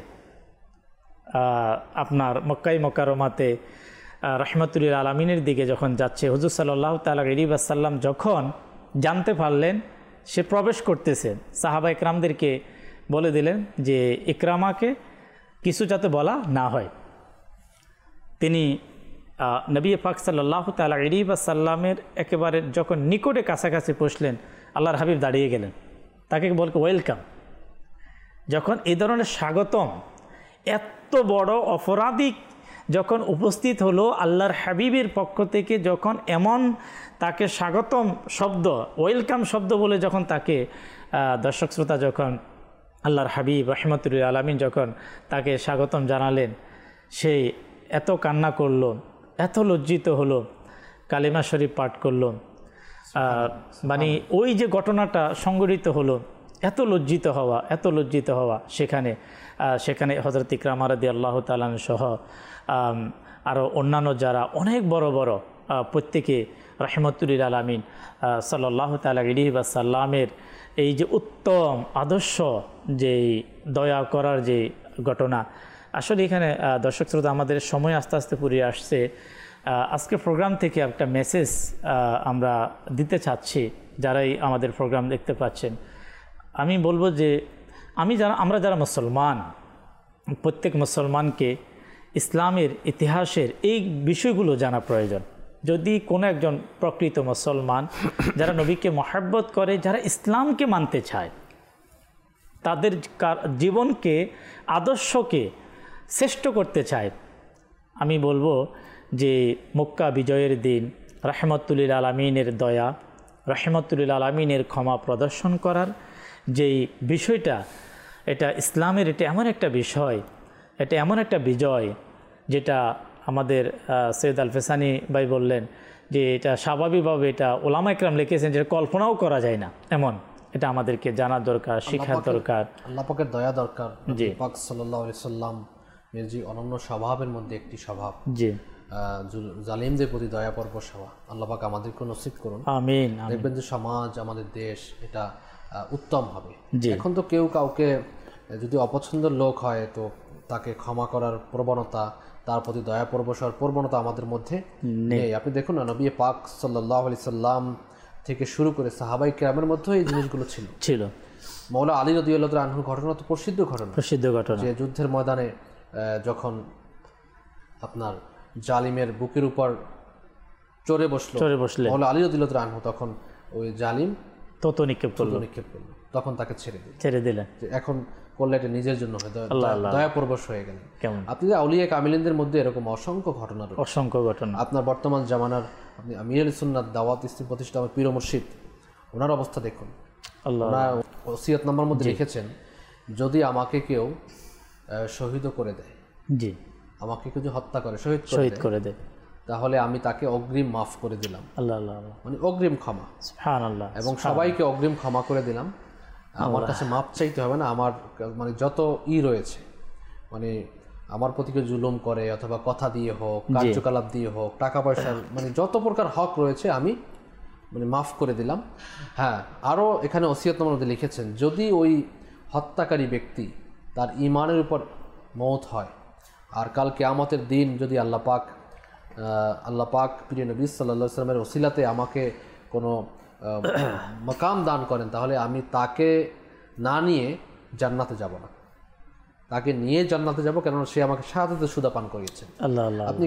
আপনার মক্কায়ে মুকাররমাতে রাহমাতুল লিল আলামিনের দিকে যখন যাচ্ছে, হুজুর সাল্লাল্লাহু তাআলা আলাইহি ওয়াসাল্লাম যখন জানতে পারলেন সে প্রবেশ করতেছে, সাহাবা ইকরামদেরকে বলে দিলেন যে ইকরামাকে কিছু যাতে বলা না হয়। তিনি নবী পাক সাল্লাল্লাহু তাআলা আলাইহি ওয়াসাল্লামের একেবারে যখন নিকটে কাছাকাছি পৌঁছলেন, আল্লাহর হাবিব দাঁড়িয়ে গেলেন, তাকে বলকে ওয়েলকাম। যখন এই ধরনের স্বাগতম, এত বড় অপরাধী যখন উপস্থিত হলো আল্লাহর হাবিবের পক্ষ থেকে, যখন এমন তাকে স্বাগতম শব্দ, ওয়েলকাম শব্দ বলে যখন তাকে দর্শক শ্রোতা যখন আল্লাহর হাবিব রাহমাতুল লিল আলামিন যখন তাকে স্বাগতম জানালেন, সে এত কান্না করলো, এত লজ্জিত হলো, কালিমা শরীফ পাঠ করলো। মানে ওই যে ঘটনাটা সংঘটিত হলো, এত লজ্জিত হওয়া সেখানে হযরত ইকরামা রাদিয়াল্লাহু তাআলা সহ আরও অন্যান্য যারা অনেক বড় বড় প্রত্যেকে রাহমাতুল লিল আলামিন সাল্লাল্লাহু তাআলা আলাইহি ওয়াসাল্লামের এই যে উত্তম আদর্শ, যে দয়া করার যে ঘটনা। আসলে এখানে দর্শক শ্রোতা, আমাদের সময় আস্তে আস্তে ফুরিয়ে আসছে। আজকের প্রোগ্রাম থেকে একটা মেসেজ আমরা দিতে চাচ্ছি যারাই আমাদের প্রোগ্রাম দেখতে পাচ্ছেন। আমি বলবো যে আমরা যারা মুসলমান, প্রত্যেক মুসলমানকে ইসলামের ইতিহাসের এই বিষয়গুলো জানা প্রয়োজন। যদি কোনো একজন প্রকৃত মুসলমান যারা নবীকে মহব্বত করে, যারা ইসলামকে মানতে চায়, তাদের জীবনকে, আদর্শকে শ্রেষ্ঠ করতে চায়, আমি বলবো যে মক্কা বিজয়ের দিন রাহমাতুল লিল আলামিনের দয়া, রাহমাতুল লিল আলামিনের ক্ষমা প্রদর্শন করার যেই বিষয়টা, এটা ইসলামের এটা এমন একটা বিষয়, এটা এমন একটা বিজয় যেটা আমাদের সৈয়দ আল ফেসানি ভাই বললেন যে এটা স্বাভাবিকভাবে এটা ওলামা ইকরাম লিখেছেন, যেটা কল্পনাও করা যায় না এমন। এটা আমাদেরকে জানার দরকার, শিখার দরকার, আল্লাহ পাকের দয়া দরকার। জি, পাক সাল্লাল্লাহু আলাইহি সাল্লাম এর যে অনন্য স্বভাবের মধ্যে একটি স্বভাব, জি, জালিমদের প্রতি দয়া পরবশ হওয়া। আল্লাহ পাক আমাদেরকে নসিব করুন, আমিন। দেখবেন যে সমাজ, আমাদের দেশ এটা উত্তম হবে। এখন তো কেউ কাউকে যদি অপছন্দের লোক হয় তো তাকে ক্ষমা করার প্রবণতা, তার প্রতি দয়া পরবশ হওয়ার প্রবণতা আমাদের মধ্যে নেই। আপনি দেখুন না, নবী পাক সাল্লাল্লাহু আলাইহি সাল্লাম থেকে শুরু করে সাহাবায়ে কেরামের মধ্যে এই জিনিসগুলো ছিল। মাওলা আলী রাদিয়াল্লাহু তাআলা আনহুর ঘটনা তো প্রসিদ্ধ ঘটনা, যে যুদ্ধের ময়দানে যখন আপনার জালিমের বুকের উপর চড়ে বসলেন মাওলা আলী রাদিয়াল্লাহু তাআলা আনহু, তখন ওই জালিম তত নিক্ষেপ করলো, তখন তাকে ছেড়ে দিলেন। এখন করলে এটা নিজের জন্য হয়, দয়া পরবশ হয়ে গেলেন। আপনি যে আউলিয়া কামিলিনদের মধ্যে এরকম অসংখ্য ঘটনা, আপনার বর্তমান জামানার আপনি আমিরুল সুন্নাত দাওয়াত ইসলাম প্রতিষ্ঠা পীর মুর্শিদ ওনার অবস্থা দেখুন। আল্লাহ ওনার ওসিয়ত নাম্বার মধ্যে লিখেছেন, যদি আমাকে কেউ শহীদ করে দেয়, জি, আমাকে কেউ হত্যা করে শহীদ করে দেয়, তাহলে আমি তাকে অগ্রিম মাফ করে দিলাম। আল্লাহ আল্লাহ, মানে অগ্রিম ক্ষমা, সুবহানাল্লাহ, এবং সবাইকে অগ্রিম ক্ষমা করে দিলাম। আমার কাছে মাপ চাইতে হবে না। আমার মানে যত রয়েছে, মানে আমার প্রতি কেউ জুলুম করে অথবা কথা দিয়ে হোক, কার্যকলাপ দিয়ে হোক, টাকা পয়সার মানে যত প্রকার হক রয়েছে আমি মানে মাফ করে দিলাম। হ্যাঁ, আরও এখানে ওসিয়তনামার মধ্যে লিখেছেন, যদি ওই হত্যাকারী ব্যক্তি তার ঈমানের উপর মওত হয়, আর কাল কিয়ামতের দিন যদি আল্লাহ পাক প্রিয় নবী সাল্লাল্লাহু আলাইহি ওয়াসাল্লামের ওসিলাতে আমাকে কোনো মাকাম দান করেন, তাহলে আমি তাকে না নিয়ে জান্নাতে যাব না, তাকে নিয়ে জান্নাতে যাব, কেননা সে আমাকে শাহাদাতের সুদা পান করিয়েছে। আল্লাহ আল্লাহ, আপনি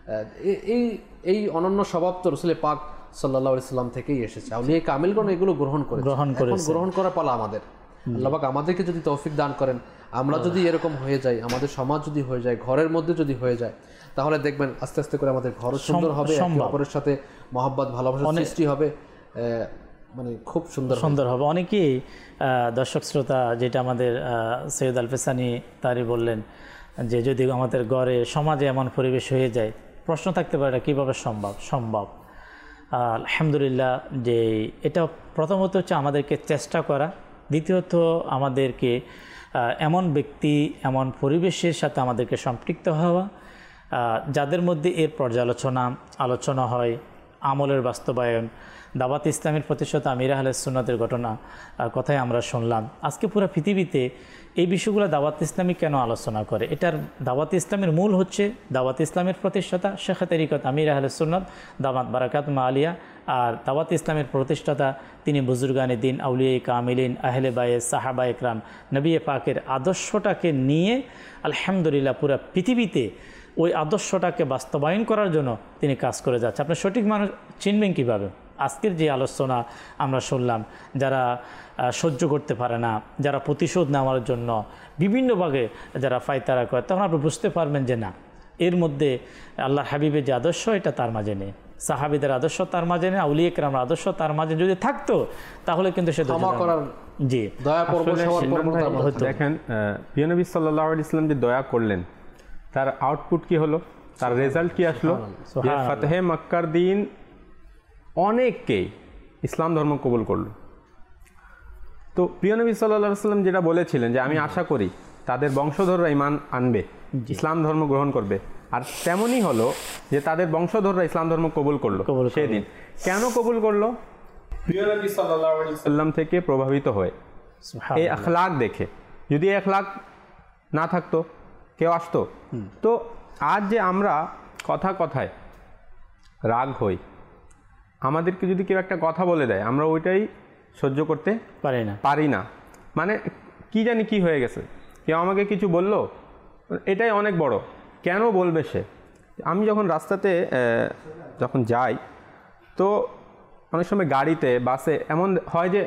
এই অনন্য স্বভাব তো রাসূল পাক সাল্লাল্লাহু আলাইহি সাল্লাম থেকেই এসেছে। আউলিয়া কামিলগণ এগুলো গ্রহণ করার পালা আমাদের। আল্লাহ পাক আমাদেরকে যদি তৌফিক দান করেন, আমরা যদি এরকম হয়ে যাই, আমাদের সমাজ যদি হয়ে যায়, ঘরের মধ্যে যদি হয়ে যায়, তাহলে দেখবেন আস্তে আস্তে করে আমাদের ঘর সুন্দর হবে, একে অপরের সাথে মহব্বত ভালোবাসা সৃষ্টি হবে, মানে খুব সুন্দর হবে। অনেকেই দর্শক শ্রোতা, যেটা আমাদের সৈয়দ আল ফেসানি তারি বললেন, যে যদি আমাদের ঘরে সমাজে এমন পরিবেশ হয়ে যায়, প্রশ্ন থাকতে পারে এটা কীভাবে সম্ভব। আলহামদুলিল্লাহ, যে এটা প্রথমত হচ্ছে আমাদেরকে চেষ্টা করা, দ্বিতীয়ত আমাদেরকে এমন ব্যক্তি, এমন পরিবেশের সাথে আমাদেরকে সম্পৃক্ত হওয়া, যাদের মধ্যে এর আলোচনা হয়, আমলের বাস্তবায়ন। দাওয়াত ইসলামের প্রতিষ্ঠাতা আমির আহলে সুন্নাতের কথাই আমরা শুনলাম। আজকে পুরো পৃথিবীতে এই বিষয়গুলো দাওয়াত ইসলামী কেন আলোচনা করে? এটার দাওয়াত ইসলামের মূল হচ্ছে দাওয়াত ইসলামের প্রতিষ্ঠাতা শেখ তরিকত আমির আহলে সুন্নাত দামাত বারাকাত আলিয়া, আর দাওয়াত ইসলামের প্রতিষ্ঠাতা তিনি বুজুর্গানে দিন, আউলিয়া কামিলিন, আহলে বায়েত, সাহাবা একরাম, নবী পাকের আদর্শটাকে নিয়ে আলহামদুলিল্লাহ পুরো পৃথিবীতে ওই আদর্শটাকে বাস্তবায়ন করার জন্য তিনি কাজ করে যাচ্ছে। আপনি সঠিক মানুষ চিনবেন কীভাবে? আজকের যে আলোচনা আমরা শুনলাম, যারা সহ্য করতে পারে না, যারা প্রতিশোধ নেওয়ার জন্য বিভিন্নভাবে যারা ফায়তারা করে, তখন আপনি বুঝতে পারবেন যে না, এর মধ্যে আল্লাহর হাবিবের যে আদর্শ এটা তার মাঝে নেই, সাহাবিদের আদর্শ তার মাঝে নেই, আউলিয়া কেরামের আদর্শ তার মাঝে যদি থাকতো, তাহলে কিন্তু সে দেখেন প্রিয় নবী সাল্লাল্লাহু আলাইহি ওয়াসাল্লাম যে দয়া করলেন, তার আউটপুট কি হলো, তার রেজাল্ট কি আসলো? ফাতহে মক্কার দিন অনেককেই ইসলাম ধর্ম কবুল করলো। তো প্রিয় নবী সাল্লাল্লাহু আলাইহি ওয়াসাল্লাম যেটা বলেছিলেন যে আমি আশা করি তাদের বংশধররা ঈমান আনবে, ইসলাম ধর্ম গ্রহণ করবে, আর তেমনই হলো যে তাদের বংশধররা ইসলাম ধর্ম কবুল করলো। সেদিন কেন কবুল করলো? প্রিয় নবী সাল্লাল্লাহু আলাইহি ওয়াসাল্লাম থেকে প্রভাবিত হয়ে, এই আখলাক দেখে। যদি এই আখলাক না থাকতো, কেউ আসতো? তো আজ যে আমরা কথায় রাগ হই, আমাদেরকে যদি কেউ একটা কথা বলে দেয়, আমরা ওইটাই সহ্য করতে পারি না। মানে কি জানি কি হয়ে গেছে, কেউ আমাকে কিছু বলল, এটাই অনেক বড়, কেন বলবে সে? আমি যখন রাস্তাতে যখন যাই, তো অনেক সময় গাড়িতে, বাসে এমন হয় যে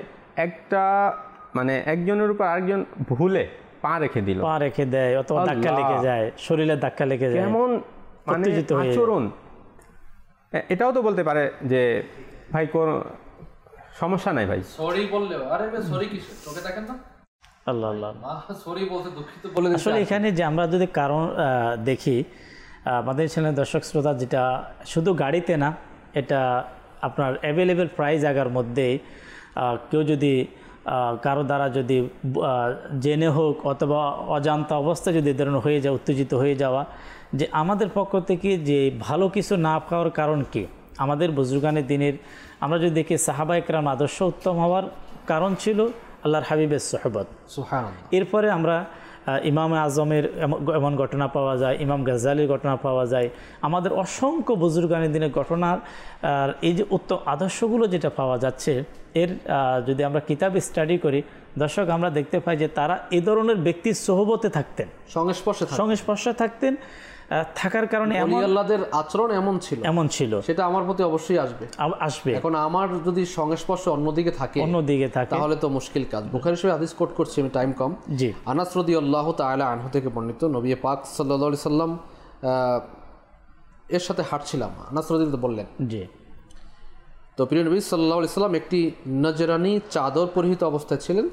একজনের উপর আরেকজন ভুলে পা রেখে দেয়, অথবা ধাক্কা লেগে যায়, শরীরে ধাক্কা লেগে যায়, কেমন মানে আচরণ। এটাও তো বলতে পারে যে ভাই কোন সমস্যা নাই, ভাই সরি বললেও, আরে ভাই সরি কিসে, তোকে দেখেন না, আল্লাহ আল্লাহ সরি বলতে দুঃখিত বলে। আসলে এখানে যে আমরা যদি কারণ দেখি, আমাদের চ্যানেলের দর্শক শ্রোতা, যেটা শুধু গাড়িতে না, এটা আপনার অ্যাভেলেবেল প্রায় জায়গার মধ্যেই কেউ যদি কারো দ্বারা যদি জেনে হোক অথবা অজান্তা অবস্থায় যদি ধরুন হয়ে যায়, উত্তেজিত হয়ে যাওয়া, যে আমাদের পক্ষ থেকে যে ভালো কিছু না পাওয়ার কারণ কি? আমাদের বুজুর্গানে দিনের আমরা যদি দেখি, সাহাবা একরাম আদর্শ উত্তম হওয়ার কারণ ছিল আল্লাহর হাবিবের সোহবত। এরপরে আমরা ইমাম আজমের এমন ঘটনা পাওয়া যায়, ইমাম গাজ্জালির ঘটনা পাওয়া যায়, আমাদের অসংখ্য বুজুর্গানের দিনের ঘটনার এই যে উত্তম আদর্শগুলো যেটা পাওয়া যাচ্ছে, এর যদি আমরা কিতাব স্টাডি করি দর্শক, আমরা দেখতে পাই যে তারা এ ধরনের ব্যক্তির সোহবতে থাকতেন, সংস্পর্শে থাকতেন, থাকার কারণে আল্লাহদের আচরণ এমন ছিল, সেটা আমার প্রতি অবশ্যই আসবে। এখন আমার যদি সংস্পর্শ অন্যদিকে থাকে তাহলে তো মুশকিল কাজ। বুখারী শরীফে হাদিস কোট করছি, আমি টাইম কম। জি, আনাস রাদিয়াল্লাহু তাআলা আনহু থেকে বর্ণিত, নবী পাক সাল্লাল্লাহু আলাইহি সাল্লাম এর সাথে হাঁটছিলাম। আনাস রাদিয়াল্লাহু বললেন, জি, তো প্রিয় নবী সাল্লাল্লাহু আলাইহি সাল্লাম একটি নজরানি চাদর পরিহিত অবস্থায় ছিলেন,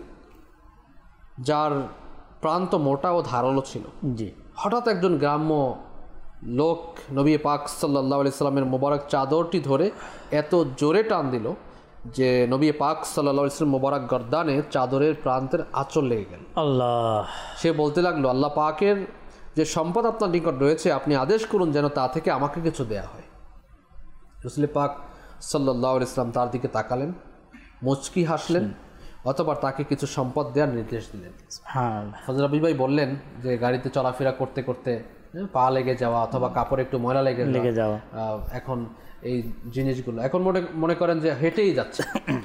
যার প্রান্ত মোটা ও ধারালো ছিল। জি। হঠাৎ একজন গ্রাম্য লোক নবী পাক সাল্লাল্লাহু আলাইহি সাল্লামের মোবারক চাদরটি ধরে এত জোরে টান দিল যে নবী পাক সাল্লাল্লাহু আলাইহি সাল্লাম মোবারক গর্দানে চাদরের প্রান্তের আঁচল লেগে গেল। আল্লাহ। সে বলতে লাগলো, আল্লাহ পাকের যে সম্পদ আপনার নিকট রয়েছে আপনি আদেশ করুন যেন তা থেকে আমাকে কিছু দেয়া হয়। রাসূল পাক সাল্লাল্লাহু আলাইহি সাল্লাম তার দিকে তাকালেন, মুচকি হাসলেন, অথবা তাকে কিছু সম্পদ দেওয়ার নির্দেশ দিলেন। হযরত আবু ভাই বললেন যে গাড়িতে চলাফেরা করতে করতে পা লেগে যাওয়া অথবা কাপড়ে একটু ময়লা লেগে যাওয়া, এখন এই জিনিসগুলো এখন মনে করেন যে হেঁটেই যাচ্ছে,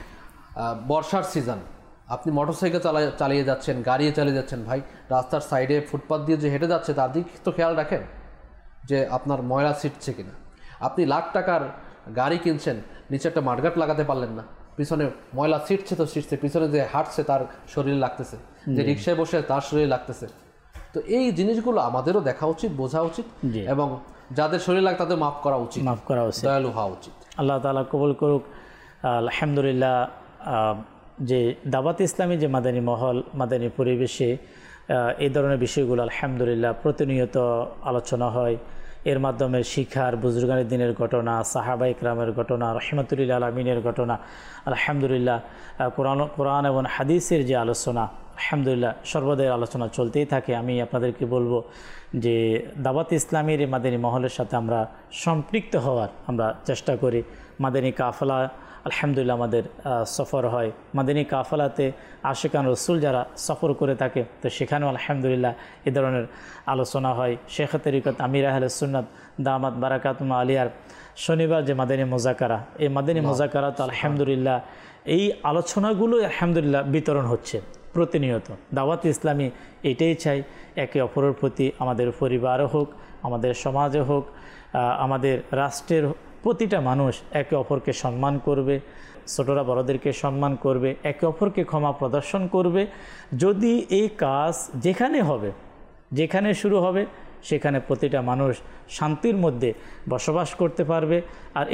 বর্ষার সিজন, আপনি মোটরসাইকেল চালিয়ে যাচ্ছেন, গাড়ি চালিয়ে যাচ্ছেন, ভাই রাস্তার সাইডে ফুটপাথ দিয়ে যে হেঁটে যাচ্ছে তার দিক তো খেয়াল রাখেন যে আপনার ময়লা ছিটছে কিনা। আপনি লাখ টাকার গাড়ি কিনছেন, নিচে একটা মাঠঘাট লাগাতে পারলেন না, পিছনে ময়লা ছিটছে তো ছিটছে, পিছনে যে হাঁটছে তার শরীরে লাগতেছে, যে রিক্সায় বসে তার শরীরে লাগতেছে। তো এই জিনিসগুলো আমাদেরও দেখা উচিত, বোঝা উচিত, এবং যাদের শরীর লাগে তাদের মাফ করা উচিত, দয়ালু হওয়া উচিত। আল্লাহ তাআলা কবুল করুক। আলহামদুলিল্লাহ, যে দাওয়াত ইসলামী যে মাদানী মহল, মাদানী পরিবেশে এই ধরনের বিষয়গুলো আলহামদুলিল্লাহ প্রতিনিয়ত আলোচনা হয়। এর মাধ্যমে শিখার, বুজুর্গানের দিনের ঘটনা, সাহাবা ইকরামের ঘটনা, রহমাতুল আলামিনের ঘটনা, আলহামদুলিল্লাহ কোরআন এবং হাদিসের যে আলোচনা, আলহামদুলিল্লাহ সর্বদাই আলোচনা চলতেই থাকে। আমি আপনাদেরকে বলবো যে দাওয়াত ইসলামীর এই মাদানী মহলের সাথে আমরা সম্পৃক্ত হওয়ার আমরা চেষ্টা করি। মাদানী কাফেলা আলহামদুলিল্লাহ আমাদের সফর হয়, মাদানী কাফেলাতে আশিকান রসুল যারা সফর করে থাকে তো সেখানেও আলহামদুলিল্লাহ এ ধরনের আলোচনা হয়। শেখ তরিকত আমির আহলে সুন্নাত দামাত বারাকাতুম আলিয়ার শনিবার যে মাদানী মুজাকারা, এই মাদানী মুজাকারা তো আলহামদুলিল্লাহ এই আলোচনাগুলো আলহামদুলিল্লাহ বিতরণ হচ্ছে প্রতিনিয়ত। দাওয়াত ইসলামী এটাই চাই, একে অপরের প্রতি আমাদের পরিবারও হোক, আমাদের সমাজে হোক, আমাদের রাষ্ট্রের প্রতিটা মানুষ একে অপরকে সম্মান করবে, ছোটরা বড়দেরকে সম্মান করবে, একে অপরকে ক্ষমা প্রদর্শন করবে। যদি এই কাজ যেখানে হবে, যেখানে শুরু হবে, সেখানে প্রতিটা মানুষ শান্তির মধ্যে বসবাস করতে পারবে। আর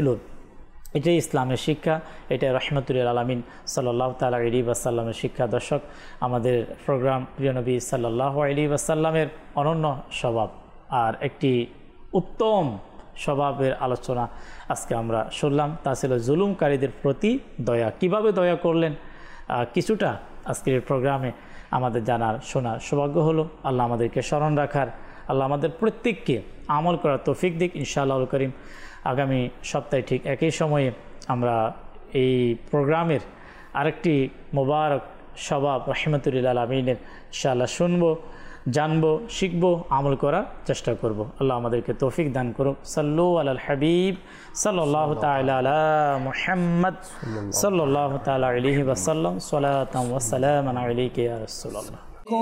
এটাই ইসলামের শিক্ষা, এটাই রহমতুল আলামিন সাল্লাল্লাহু তাআলা আলাইহি ওয়াসাল্লামের শিক্ষা। দর্শক, আমাদের প্রোগ্রাম প্রিয় নবী সাল্লাল্লাহু আলাইহি ওয়াসাল্লামের অনন্য স্বভাব আর একটি উত্তম স্বভাবের আলোচনা আজকে আমরা শুনলাম। তা ছিল জুলুমকারীদের প্রতি দয়া। কিভাবে দয়া করলেন কিছুটা আজকের প্রোগ্রামে আমাদের জানার, শোনার সৌভাগ্য হলো। আল্লাহ আমাদেরকে স্মরণ রাখার, আল্লাহ আমাদের প্রত্যেককে আমল করার তৌফিক দিক ইনশাআল্লাহ করিম। আগামী সপ্তাহে ঠিক একই সময়ে আমরা এই প্রোগ্রামের আরেকটি মোবারক স্বভাব রহমতুল আলামিনের ইনশাআল্লাহ শুনবো, জানবো, শিখবো, আমল করার চেষ্টা করব। আল্লাহ আমাদেরকে তৌফিক দান করুক। সাল্লু আলাল হাবিব সাল্লাল্লাহু তাআলা আলা মুহাম্মদ সাল্লাল্লাহু তাআলা আলাইহি ওয়াসাল্লাম। সালাতাম ওয়া সালামান আলাইকা ইয়া রাসূলুল্লাহ।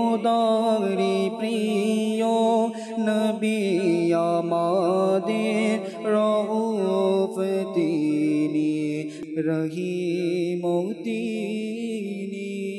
খোদারি প্রিয় নবী আমাদের রউফ তিনি, রহিম তিনি।